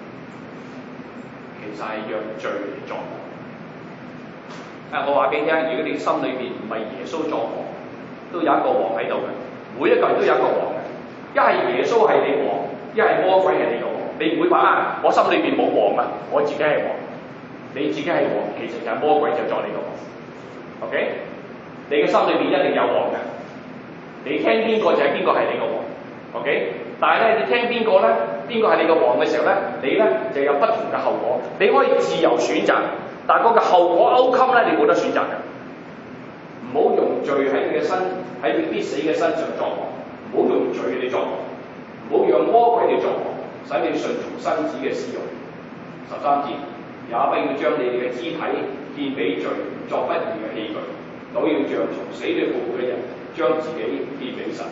其實係讓罪嚟作王。我話俾你聽，如果你心裏邊唔係耶穌作王，都有一個王喺度嘅。每一個人都有一個王嘅，一係耶穌係你王，一係魔鬼係你個王。你唔會話啊，我心裏邊冇王啊，我自己係王。你自己係王，其實就係魔鬼就作你個王。OK， 你嘅心裏邊一定有王嘅。你聽邊個就係邊個係你個王 ，OK？ 但係咧，你聽邊個咧？邊個係你個王嘅時候咧，你咧就有不同嘅後果。你可以自由選擇，但係嗰個後果 outcome 咧，你冇得選擇嘅。唔好用罪喺你嘅身，喺你必死嘅身上作王。唔好用罪嚟作王，唔好讓魔鬼嚟作王，使你順從身子嘅私慾。13節，也不要將你哋嘅肢體獻俾罪，作不義嘅器具，都要像從死裏復活嘅人。將自己獻俾神，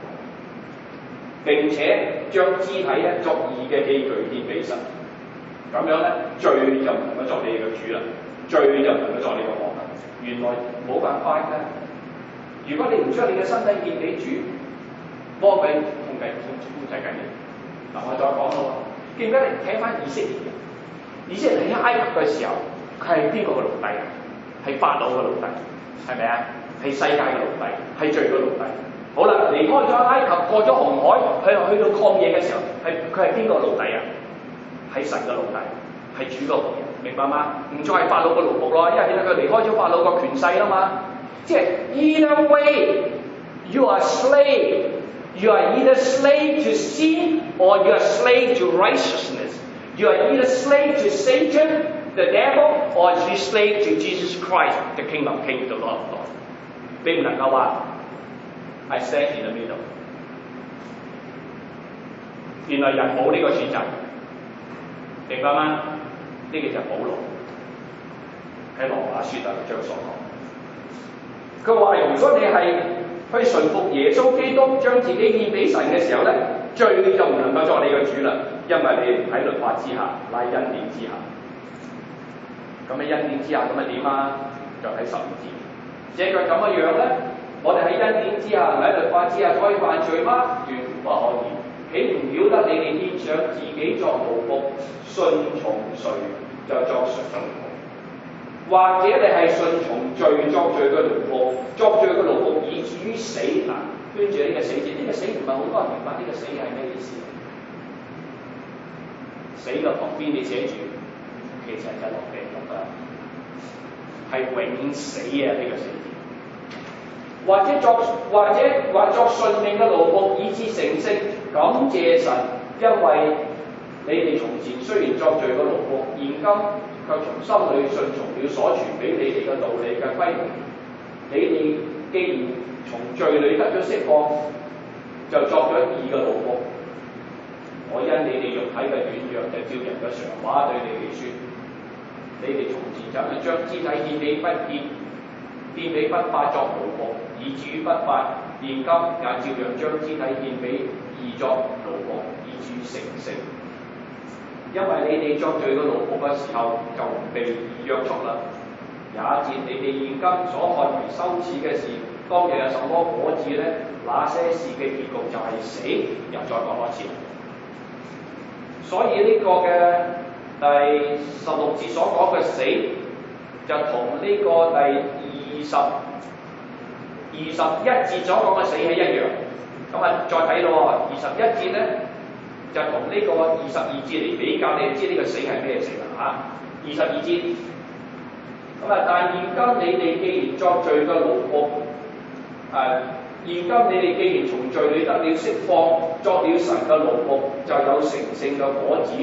並且將肢體咧作義嘅器具獻俾神，咁樣咧罪就唔能夠作你嘅主啦，罪就唔能夠作你嘅王啦。原來冇辦法嘅，如果你唔將你嘅身體獻俾主，魔鬼控制緊你。嗱，我再講咯，記唔記得你睇翻以色列人？以色列人喺埃及嘅時候，佢係邊個嘅奴隸啊？係法老嘅奴隸，係咪啊？係世界嘅奴隸，係罪嘅奴隸。好啦，離開咗埃及，過咗紅海，去到曠野嘅時候，佢係邊個奴隸啊？係神嘅奴隸，係主嘅僕人，明白嗎？唔再係法老嘅奴僕咯，因為點解佢離開咗法老個權勢啦嘛？即係 either way you are slave, you are either slave to sin or you are slave to righteousness. You are either slave to Satan, the devil, or you are slave to Jesus Christ, the King of Kings, the Lord of Lords. 你唔能夠話 I stand in the middle。原來人冇呢個選擇，明白嗎？呢個就係保羅喺羅馬書第6章所講。佢話：如果你係去順服耶穌基督，將自己獻俾神嘅時候咧，罪就唔能夠作你嘅主啦，因為你唔喺律法之下，乃恩典之下。咁喺恩典之下咁咪點啊？就睇12節。這個咁嘅樣咧，我哋喺恩典之下，喺律法之下可以犯罪嗎？斷不可以。豈唔曉得你哋獻上自己作奴僕，順從誰就作誰嘅奴僕。 或者你係順從罪作罪嘅奴僕，作罪嘅奴僕以至於死嗱。跟住呢個死字，呢、這個死唔係好多人明白呢、這個死係咩意思？死嘅旁邊你寫住，其實就落地獄㗎，係永死啊！呢、這個死字，或作順命嘅奴僕以致成聖，感謝神，因為你哋從前雖然作罪嘅奴僕，現今卻從心裏順從了所傳俾你哋嘅道理嘅規條。你哋既然從罪裏得咗釋放，就作咗義嘅奴僕。我因你哋肉體嘅軟弱，就照人嘅常話對你哋説：你哋從前怎樣將肢體獻俾不法作奴僕，以至於不法；現今也照樣將肢體獻俾義作奴僕，以至於成聖。因為你哋作罪嘅奴僕嘅時候，就唔被義約束啦。也節你哋現今所看為羞恥嘅事，當日有什麼果子呢？那些事嘅結局就係死。又再講多次。所以呢個嘅第16節所講嘅死，就同呢個第21節所講嘅死係一樣。咁啊，再睇到21節咧，就同呢個22節嚟比較，你就知呢個死係咩死啦嚇。22節。咁啊！但現今你哋既然作罪嘅奴僕，現今你哋既然從罪裏得了釋放，作了神嘅奴僕，就有成聖嘅果子。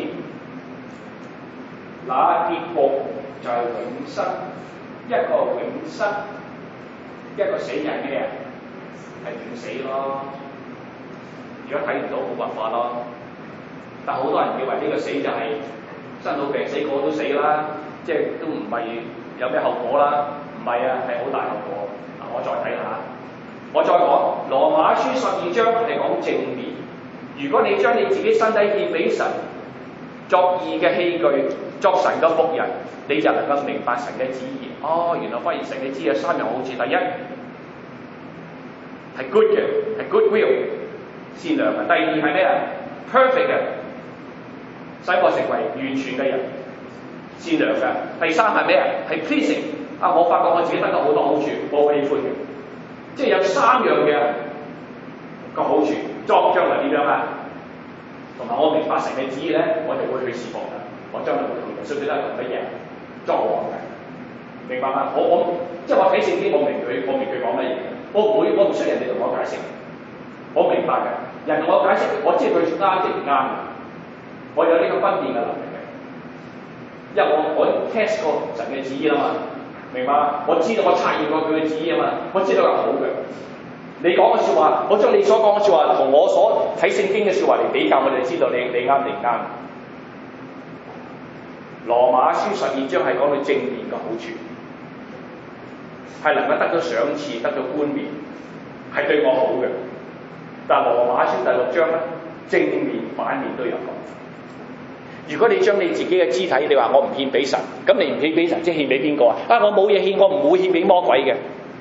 那結局就係永生，一個永生，一個死就係咩啊？係永死咯。如果睇唔到冇辦法咯。但好多人以為呢個死就係生老病死，個個都死啦，即係都唔係。有咩後果啦？唔係啊，係好大後果。嗱，我再睇下，我再講羅馬書12章係講正面。如果你將你自己身體獻俾神，作義嘅器具，作神嘅僕人，你就能夠明白神嘅旨意。哦，原來發現神嘅旨意有3樣好處。第一係 good 嘅，係 good will， 善良嘅。第二係咩啊 ？perfect 嘅，使我成為完全嘅人。善良嘅。第3係咩啊？係 pleasing 啊！我發覺我自己得到好多好處，我好喜歡嘅，即係有3樣嘅個好處。作將來點樣啊？同埋我明白神嘅旨意咧，我就會去侍奉啦。我將來會同耶穌基督同乜嘢作王嘅，明白嗎？我即係我睇聖經，我明佢講乜嘢。我唔需要人哋同我解釋，我明白嘅。人同我解釋，我知佢啱定唔啱嘅，我有呢個分辨嘅能力。因為我 test 過神嘅旨意啦嘛，明白嗎？我知道我察驗過佢嘅旨意啊嘛，我知道係好嘅。你講嘅説話，我將你所講嘅説話同我所睇聖經嘅説話嚟比較，我哋知道你啱定唔啱。羅馬書12章係講到正面嘅好處，係能夠得到賞賜、得到冠冕，係對我好嘅。但羅馬書第6章咧，正面反面都有講。如果你將你自己嘅肢體，你話我唔獻俾神，咁你唔獻俾神，即係獻俾邊個啊？我冇嘢獻，我唔會獻俾魔鬼嘅。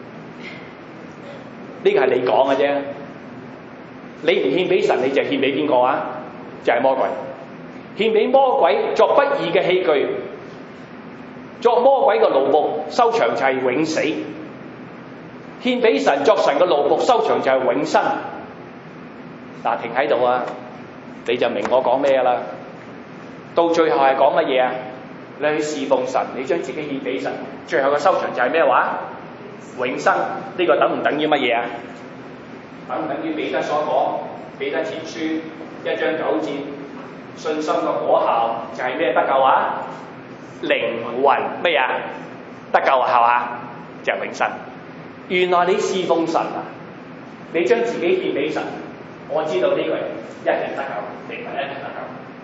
呢個係你講嘅啫。你唔獻俾神，你就獻俾邊個啊？就係魔鬼。獻俾魔鬼作不義嘅器具，作魔鬼嘅奴僕，收場就係永死。獻俾神作神嘅奴僕，收場就係永生。嗱，停喺度啊，你就明我講咩啦。到最後係講乜嘢啊？你去侍奉神，你將自己獻俾神，最後嘅收場就係咩話？永生。呢個等唔等於乜嘢啊？等唔等於彼得所講？彼得前書1章9節，信心嘅果效就係咩？得救啊？靈魂咩啊？得救係嘛？就係永生。原來你侍奉神啊，你將自己獻俾神，我知道呢個人一定得救，靈魂一定得救。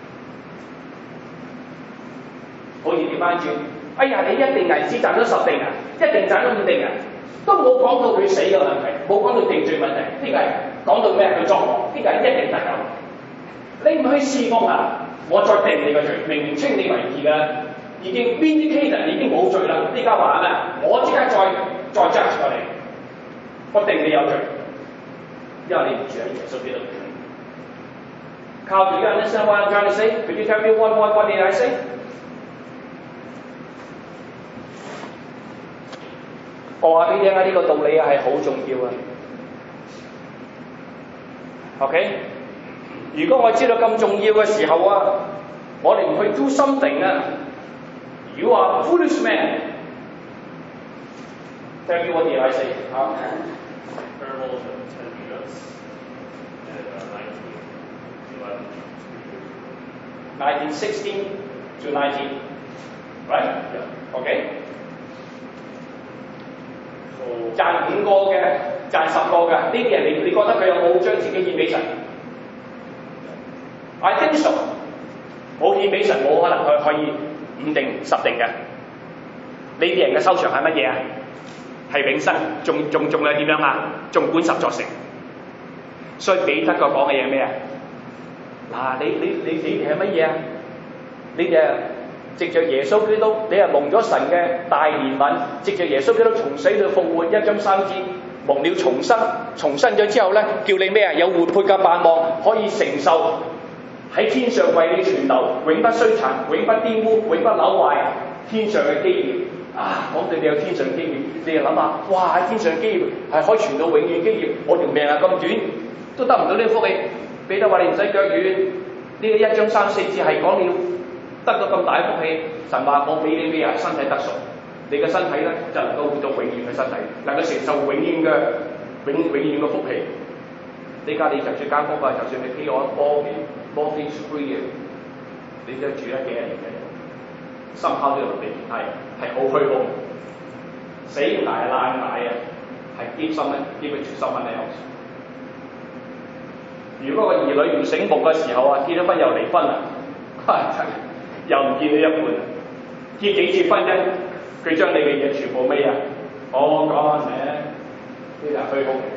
好似調翻轉，哎呀！你一定銀紙賺咗10定啊，一定賺咗5定啊，都冇講到佢死嘅問題，冇講到定罪問題。呢個係講到咩？佢作惡，呢個係一定得救。你唔去侍奉啊，我再定你個罪，明明稱你為義嘅，已經 vindicated 已經冇罪啦。呢家話咩？我即刻再 judge 過你，我定你有罪，因為你唔住喺耶穌基督裏。靠住呢 understand what I'm trying to say? Could you tell me what did I say? 我話俾你聽啊，呢個道理係好重要啊。OK， 如果我知道咁重要嘅時候啊，我哋唔去 do something 啊 ，you are foolish man。Tell me what did I say？ Parables of 10 minutes and 1916 to 19, right? OK。賺5個嘅，賺10個嘅，呢啲人你覺得佢有冇將自己獻俾神 ？I think so。冇獻俾神，冇可能佢可以5定10定嘅。呢啲人嘅收場係乜嘢啊？係永生，仲有點樣啊？仲管10座城。所以彼得個講嘅嘢係咩啊？嗱，你哋係乜嘢啊？你哋係藉着耶穌基督，你係蒙咗神嘅大憐憫，藉着耶穌基督從死裏復活，1章3節，蒙了重生，重生咗之後咧，叫你咩啊？有活潑嘅盼望，可以承受喺天上為你存留，永不衰殘，永不玷污，永不朽壞，天上嘅基業啊！講到你有天上基業，你就諗下，哇！喺天上嘅基業係可以傳到永遠基業，我條命啊咁短，都得唔到呢個福氣。彼得話你唔使腳軟，呢個1章3、4節係講你要得到咁大嘅福氣。神話我俾你咩啊？身體得贖，你嘅身體咧就能夠活到永遠嘅身體，能夠承受永遠嘅福氣。呢家你就算間屋啊，就算你 pay on mortgage free 嘅，你都住得幾廿年嘅，心口都有地係好虛空，死捱爛捱啊，係give it to someone else。如果個兒女唔醒目嘅時候啊，結咗婚又離婚啦，又唔見你一半，結幾次婚姻，佢將你嘅嘢全部咩啊？我講緊呢啲就虛空嚟，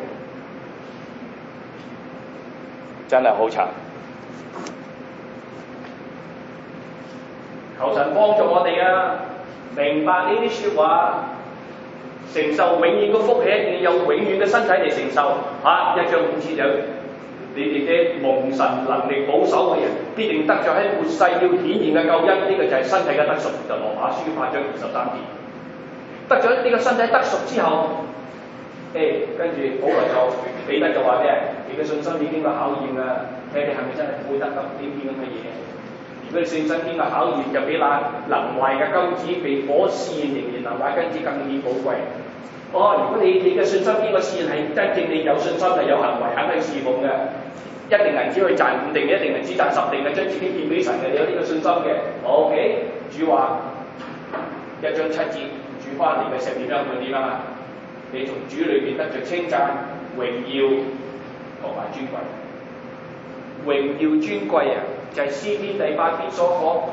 真係好慘。求神幫助我哋啊，明白呢啲説話，承受永遠嘅福氣，一定要有永遠嘅身體嚟承受。1章5節有。你哋嘅蒙神能力保守嘅人，必定得著喺末世要顯現嘅救恩。呢個就係身體嘅得贖，就羅馬書8章23節。得咗呢個身體得贖之後，跟住保羅就彼得就話咩？你嘅信心已經過考驗啦，睇你係咪真係配得咁呢啲咁嘅嘢？如果你信心經過考驗，就比那能壞嘅金子被火試驗仍然能壞金子更顯寶貴。如果你嘅信心經過試驗係真正你有信心係有行為肯去侍奉嘅，一定銀紙去賺5定，一定銀紙賺10定嘅，將自己獻俾神嘅，你有呢個信心嘅。OK， 主話1章7節，主翻嚟嘅時候點樣會點啊？你從主裏邊得着稱讚、榮耀同埋尊貴。榮耀尊貴啊，就係詩篇第8篇所講，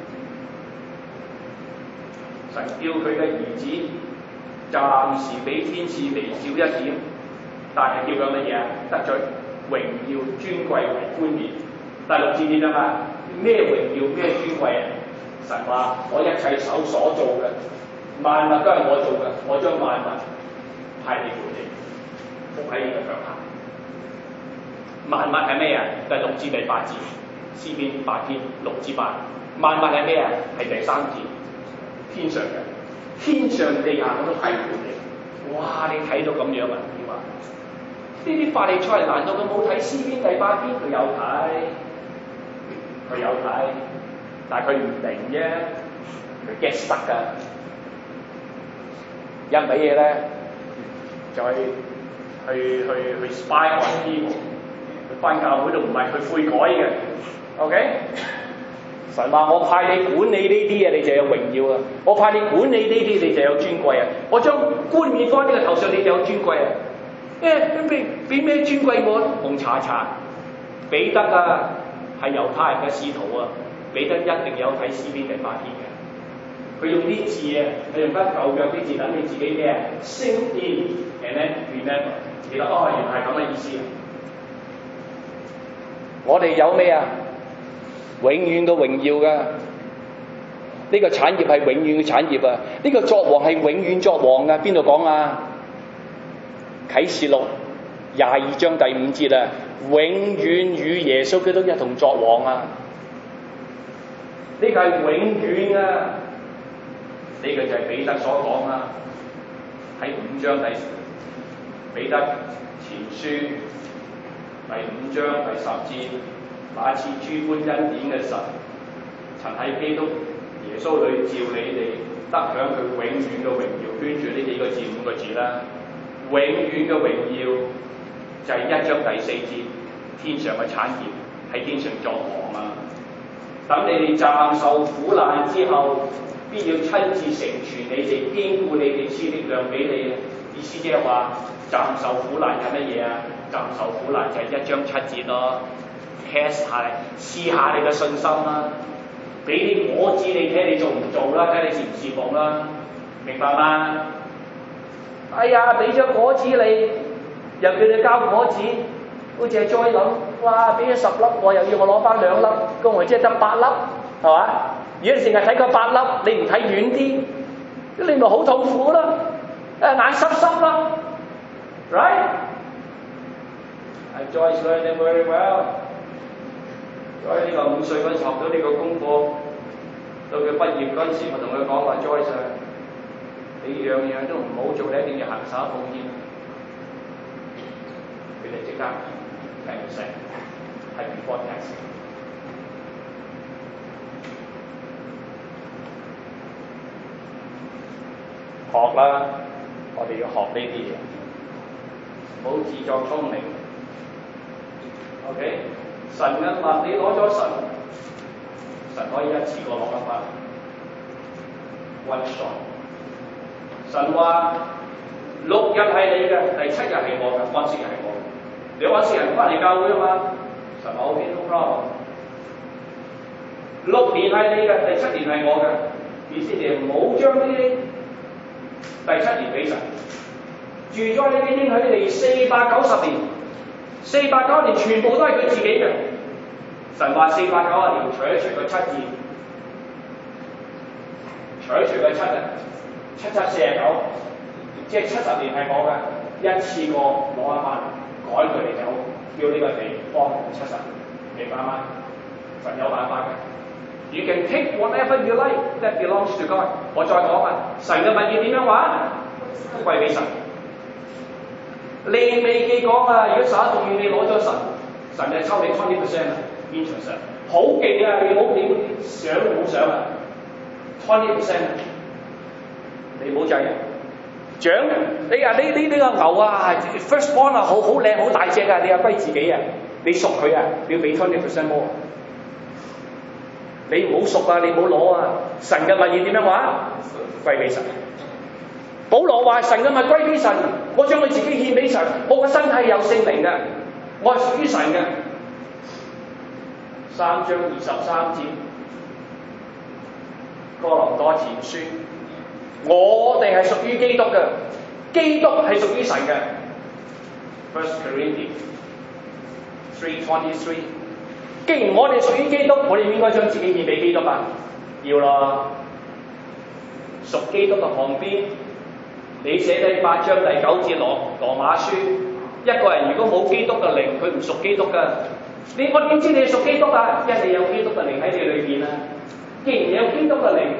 神叫佢嘅兒子暫時比天使微小一點，但係叫佢乜嘢啊？得咗榮耀尊貴為冠冕。第6節點啊？咩榮耀咩尊貴啊？神話我一切手所做嘅萬物都係我做嘅，我將萬物派你管理，伏喺你嘅腳下。萬物係咩啊？第6至第8節，詩篇8篇6至8。萬物係咩啊？係第3節，天上嘅，天上地下我都派你管理。哇！你睇到咁樣啊？點啊？呢啲法利賽人難道佢冇睇詩篇第8篇？佢有睇，但係佢唔明啫，佢 get stuck㗎。一味嘢咧，就係去 spy on people。翻教會度唔係去悔改嘅 ，OK？ 神話我派你管理呢啲嘢，你就有榮耀啊！我派你管理呢啲，你就有尊貴啊！我將冠冕放喺呢個頭上，你就有尊貴啊！俾咩尊貴我？紅查查，彼得啊，係猶太人嘅使徒啊，彼得一定有睇詩篇第8篇嘅。佢用啲字啊，佢用翻舊約啲字，等你自己咩啊 ？Sink in and then remember， 記得原來係咁嘅意思啊！我哋有咩啊？永遠嘅榮耀㗎，呢個產業係永遠嘅產業啊！呢個作王係永遠作王㗎，邊度講啊？啟示錄22章第5節啊，永遠與耶穌基督一同作王啊！呢個係永遠啊！呢個就係彼得所講啊！ 喺5章彼得前書第5章第10節，那賜諸般恩典嘅神，曾喺基督耶穌裏召你哋得享佢永遠嘅榮耀。圈住呢幾個字5個字啦，永遠嘅榮耀就係1章第4節，天上嘅產業喺天上作王啊！等你哋暫受苦難之後，必要親自成全你哋，堅固你哋，賜力量俾你。意思即係話暫受苦難係乜嘢啊？暫受苦難就係1章7節咯。test 下試下你嘅信心啦，俾啲果子你睇你做唔做啦，睇你侍唔侍奉啦，明白嗎？哎呀，俾咗果子你，又叫你交果子，好似係再諗，哇！俾咗10粒，我又要我攞翻2粒，咁我即係得8粒，係嘛？如果你淨係睇個8粒，你唔睇遠啲，你咪好痛苦咯，眼濕濕咯 ，right？ Joyce learned it very well。所以呢個5歲嗰陣學到呢個功課，到佢畢業嗰陣時，我同佢講話 Joyce， 你樣樣都唔好做，你一定要行手奉獻。佢哋即刻聽唔識，係 before test。學啦，我哋要學呢啲嘢，唔好自作聰明。OK， 神嘅物你攞咗神可以一次過攞得翻。One shot。神話6日係你嘅，第7日係我嘅，安息日係我嘅。你安息日唔翻嚟教會啊嘛？神話 OK no problem。6年係你嘅，第7年係我嘅。意思你唔好將呢啲第7年俾神，住咗你嘅應許地490年，490年全部都係佢自己嘅。神話490年除一除個7字，除一除個7日，7七49，即係70年係我嘅，一次過攞一翻，改佢哋走，叫呢個地方70，明白嗎？神有辦法嘅。You can take whatever you like that belongs to God。我再講啊，神嘅物業點樣玩？歸俾神。利未記講啊，如果11奉獻你攞咗神就抽你 20% 啊 interest， 好勁啊！你想都冇想啊 ，20% 你冇制啊！獎你啊呢個牛啊 ，first born 啊，好靚好大隻啊，你又歸自己啊，你屬佢啊，你要俾 20% more。你唔好熟啊！你唔好攞啊！神嘅物業點樣玩？歸俾神。保羅話：神嘅物歸俾神，我將佢自己獻俾神。我個身體有聖靈嘅，我係屬於神嘅。3章23節，哥林多前書，我哋係屬於基督嘅，基督係屬於神嘅。First Corinthians 3:23。既然我哋屬於基督，我哋應該將自己獻俾基督啊！要啦，屬基督嘅旁邊，你寫第8章第9節羅馬書，一個人如果冇基督嘅靈，佢唔屬基督㗎。我點知你係屬基督啊？因為你有基督嘅靈喺你裏邊啊！既然你有基督嘅靈，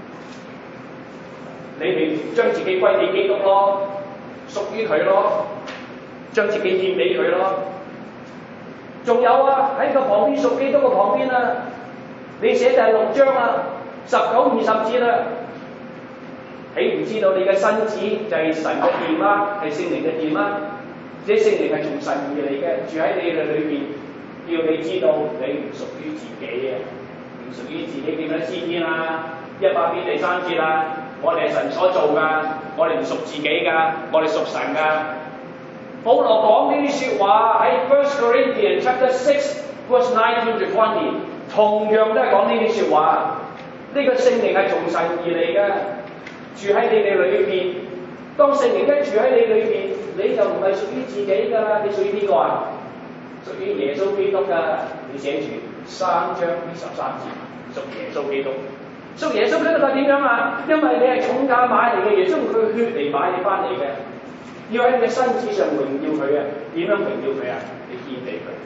你咪將自己歸俾基督咯，屬於佢咯，將自己獻俾佢咯。仲有啊，喺個旁邊屬基督嘅旁邊啊，你寫第6章啊，19、20節啦，豈唔知道你嘅身子就係神嘅殿啦，係聖靈嘅殿啦？這聖靈係從神而嚟嘅，住喺你嘅裏邊，要你知道你唔屬於自己嘅，唔屬於自己點樣詩篇啊，100篇第3節啊，我哋係神所做㗎，我哋唔屬自己㗎，我哋屬神㗎。保羅講呢啲説話喺 First Corinthians chapter 6 verse 19 to 20，同樣都係講呢啲説話。呢個聖靈係從神而嚟嘅，住喺你哋裏邊。當聖靈一住喺你裏邊，你就唔係屬於自己㗎啦。你屬於邊個啊？屬於耶穌基督㗎。你寫住3章23節，屬耶穌基督。屬耶穌基督係點樣啊？因為你係重價買嚟嘅，耶穌用佢血嚟買你翻嚟嘅。要喺你嘅身子上榮耀佢啊！點樣榮耀佢啊？你獻俾佢。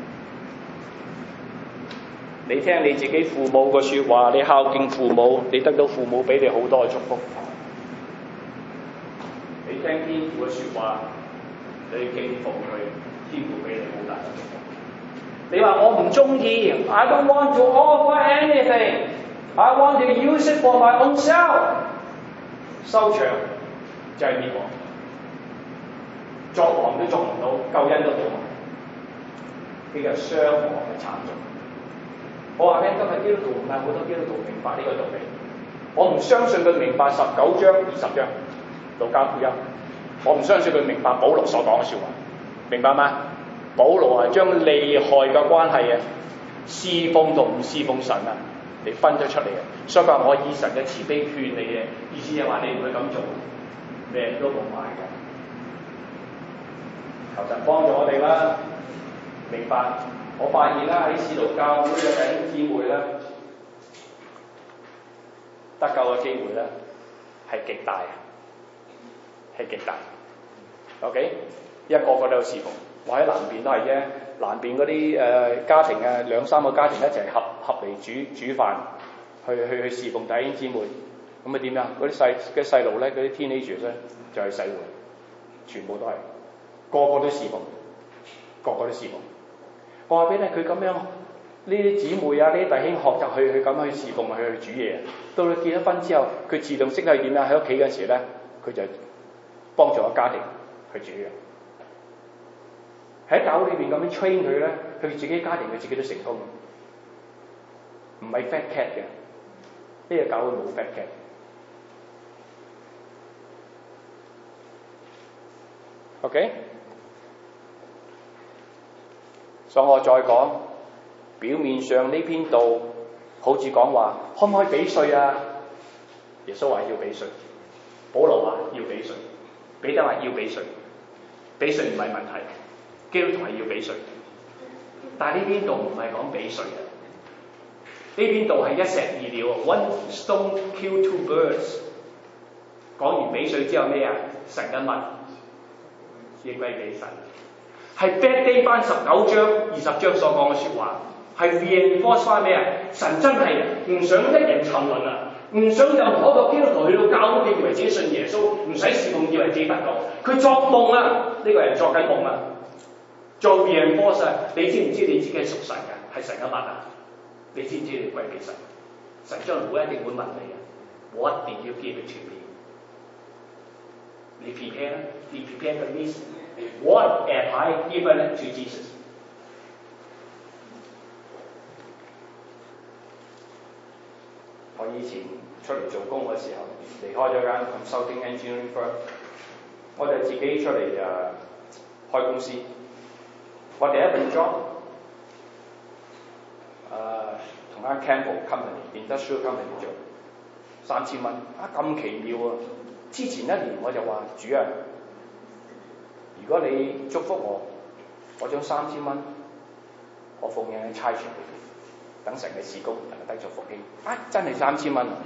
你聽你自己父母嘅説話，你孝敬父母，你得到父母俾你好多嘅祝福。 你聽天父嘅説話，你敬奉佢，天父俾你好大嘅祝福。你話我唔中意 ，I don't want to offer anything， I want to use it for my own self。收場就係滅亡，作王都作唔到，救恩都冇埋，呢個傷亡嘅慘重。我話咧，今日基督徒唔係好多基督徒明白呢個道理。我唔相信佢明白19章、20章路加福音，我唔相信佢明白保羅所講嘅説話，明白嗎？保羅係將利害嘅關係啊，侍奉同唔侍奉神啊，你分咗出嚟嘅。所以話我以神嘅慈悲勸你嘅，意思係話你唔會咁做，命都冇埋嘅。求神幫助我哋啦，明白。我發現啦，喺使徒教會嘅弟兄姊妹咧，得救嘅機會咧係極大，係極大。OK， 一個個都有侍奉。我喺南邊都係啫，南邊嗰啲家庭啊，2-3個家庭一齊合嚟煮飯，去侍奉弟兄姊妹。咁啊點啊？嗰啲細路咧，嗰啲 teenagers 咧就係洗會，全部都係個個都侍奉，個個都侍奉。我話俾你，佢咁樣呢啲姊妹啊，呢啲弟兄學習去咁去侍奉，去煮嘢。到佢結咗婚之後，佢自動識係點啊？喺屋企嗰時咧，佢就幫助個家庭去煮嘅。喺教會裏邊咁樣 train 佢咧，佢自己家庭佢自己都成功。唔係 fat cat 嘅，呢個教會冇 fat cat。OK， 所以我再講，表面上呢篇道好似講話可唔可以俾稅啊？耶穌話要俾稅，保羅話要俾稅，彼得話要俾稅，俾稅唔係問題。基督徒係要俾稅，但係呢邊度唔係講俾稅嘅，呢邊度係一石二鳥 ，one stone kill two birds。講完俾稅之後咩啊？神嘅物要歸俾神，係 back day 翻19章、20章所講嘅説話，係 reinforce 翻咩啊？神真係唔想一人沉淪啊！唔想任何一個基督徒去到教會，以為自己信耶穌，唔使侍奉，以為自己得救。佢作夢啊！呢個人作緊夢啊！做 reinforce 啊！你知唔知你自己係屬神嘅，係神嘅物啊？你知唔知你歸俾神？神將來會一定會問你啊！What did you give it to me？ 你 prepare for this？ What have I given to Jesus？ 我以前出嚟做工嘅時候，離開咗間 consulting engineering firm， 我就自己出嚟開公司。我第一份 job， 同間 Campbell Company、Industrial Company 做3000蚊，咁奇妙啊！之前1年我就話主啊，如果你祝福我，我將3000蚊，我奉獻喺差傳裏邊，等神嘅事工能夠得着復興。真係3000蚊！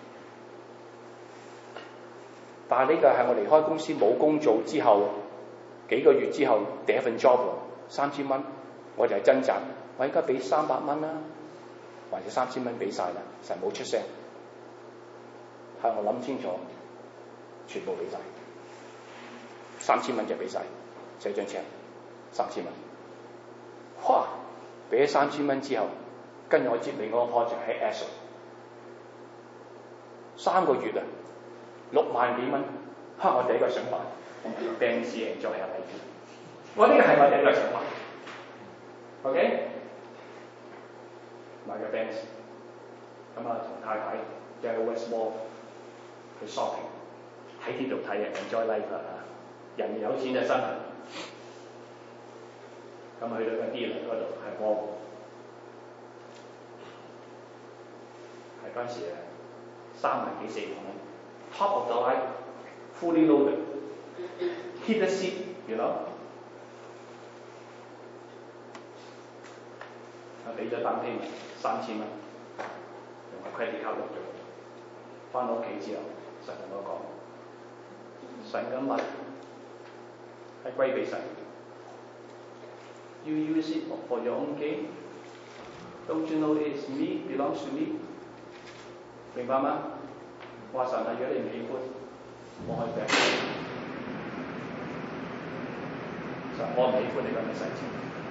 但係呢個係我離開公司冇工做之後幾個月之後第一份 job。3000蚊，我就係掙扎，我應該俾300蚊啦，還是3000蚊俾晒啦？神冇出聲，係我諗清楚，全部俾晒，3000蚊就俾晒，寫張check，3000蚊。哇！俾咗3000蚊之後，跟住我接另外個 project 喺 Asher， 3個月啊，6萬幾蚊，我第一個想法，病死人再有禮物。我呢個係我第一個想法 ，OK， 買個 Benz， 咁啊同太太即係 Westmall 去 shopping， 喺呢度睇啊 enjoy life 啊，人有錢就身痕，咁去到個 dealer 嗰度係我，係嗰陣時3萬幾4萬蚊 ，top of the line，fully loaded，heat the seat，you know。俾咗單篇3000蚊，用個 credit card 錄咗，翻到屋企之後，神同我講：神嘅物係歸俾神 ，You use it for your own gain. Don't you know it's me, belongs to me？ 明白嗎？我話神啊，如果你唔喜歡，我可以俾。 我唔喜歡你咁嘅細節，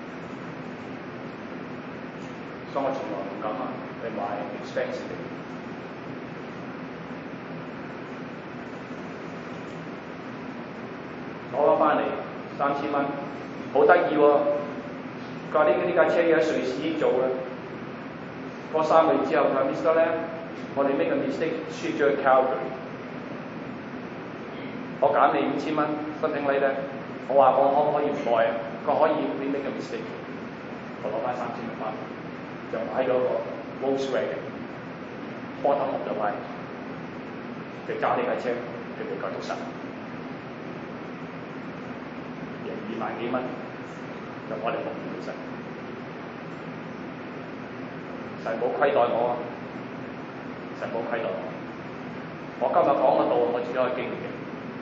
所以我從來唔敢去買 expensive 嘅。攞翻嚟3000蚊，好得意喎！佢話呢架車喺瑞士做嘅，過3個月之後佢話 Mr. 咧，我哋 make a mistake，ship 咗去 Calgary， 我減你5000蚊 something like that。我話我可唔可以唔改啊？佢可以 make a mistake， 我攞翻3000蚊翻嚟，就買咗個 Volkswagen bottom of the line， 就揸呢架車去美國讀神。2萬幾蚊，就我哋服務神，神冇虧待我啊！神冇虧待我。我今日講嘅道，我自己可以經歷嘅。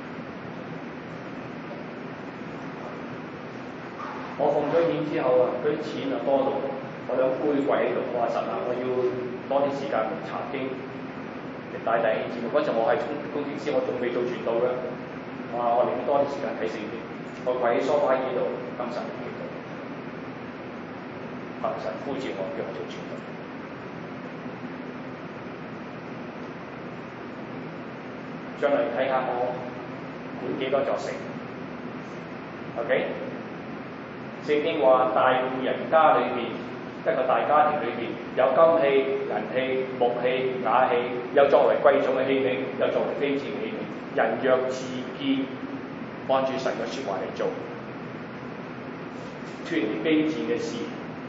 我奉咗獻之後啊，嗰啲錢啊多到，我兩杯跪喺度，我話神啊，我要多啲時間嚟查經，嚟帶弟兄姊妹。嗰陣我係工程師，我仲未做傳道嘅。我話我寧願多啲時間睇聖經。我跪喺梳化椅度，跟神祈禱，求神呼召我，叫我做傳道。將來睇下我管幾多座城 ，OK？ 聖經話大戶人家裏邊，一個大家庭裏邊有金器、銀器、木器、瓦器，有作為貴重嘅器皿，有作為卑賤嘅器皿。人若自潔，按住神嘅説話嚟做，脫離卑賤嘅事，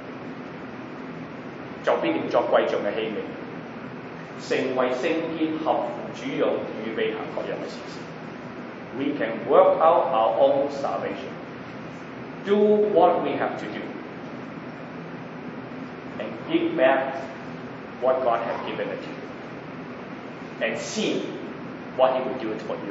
就必定作貴重嘅器皿，成為聖潔合乎主用，預備行各樣嘅善事。We can work out our own salvation. Do what we have to do, and give back what God has given it to you, and see what He will do it for you.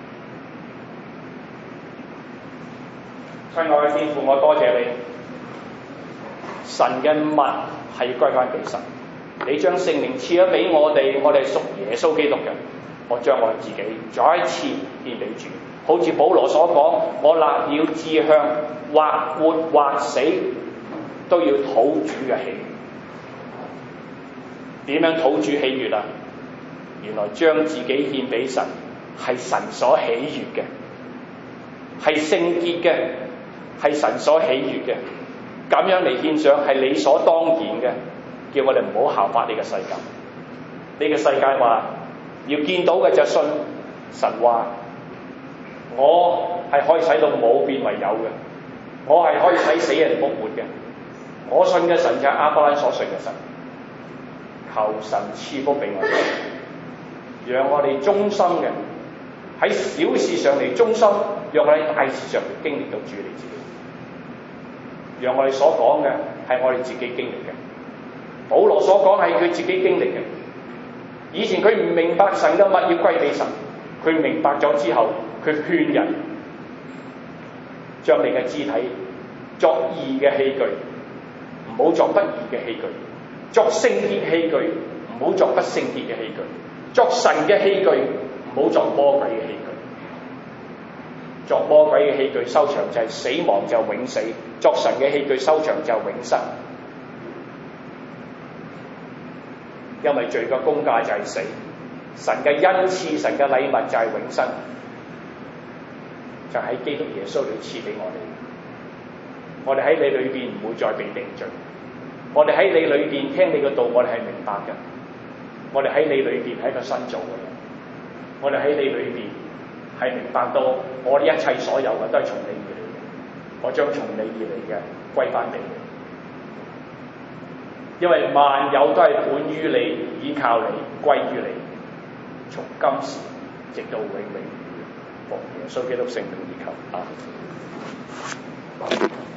親愛嘅天父，我多謝你，神嘅物係要歸翻俾神。你將聖靈賜咗俾我哋屬耶穌基督嘅，我將我自己再一次獻俾主。好似保羅所講，我立了志向，或活或死，都要討主嘅喜悅。點樣討主喜悅啊？原來將自己獻俾神係神所喜悅嘅，係聖潔嘅，係神所喜悅嘅。咁樣嚟獻上係理所當然嘅，叫我哋唔好效法呢個世界。呢個世界話要見到嘅就信，神話我係可以使到冇變為有嘅，我係可以使死人復活嘅。我信嘅神就係亞伯蘭所信嘅神。求神賜福俾我哋，讓我哋忠心嘅喺小事上嚟忠心，讓我哋喺大事上嚟經歷到主你自己。讓我哋所講嘅係我哋自己經歷嘅，保羅所講係佢自己經歷嘅。以前佢唔明白神嘅物要歸俾神，佢明白咗之後，佢勸人將你嘅肢體作義嘅器具，唔好作不義嘅器具；作聖潔器具，唔好作不聖潔嘅器具；作神嘅器具，唔好作魔鬼嘅器具。作魔鬼嘅器具收場就係死亡，就永死；作神嘅器具收場就永生。因為罪嘅工價就係死，神嘅恩賜、神嘅禮物就係永生，就喺基督耶穌裏賜俾我哋。我哋喺你裏邊唔會再被定罪，我哋喺你裏邊聽你嘅道，我哋係明白嘅。我哋喺你裏邊係一個新造嘅人，我哋喺你裏邊係明白到我哋一切所有嘅都係從你而嚟嘅，我將從你而嚟嘅歸翻俾你。因為萬有都係本於你，依靠你，歸於你，從今時直到永永遠遠，奉耶穌基督聖名而求。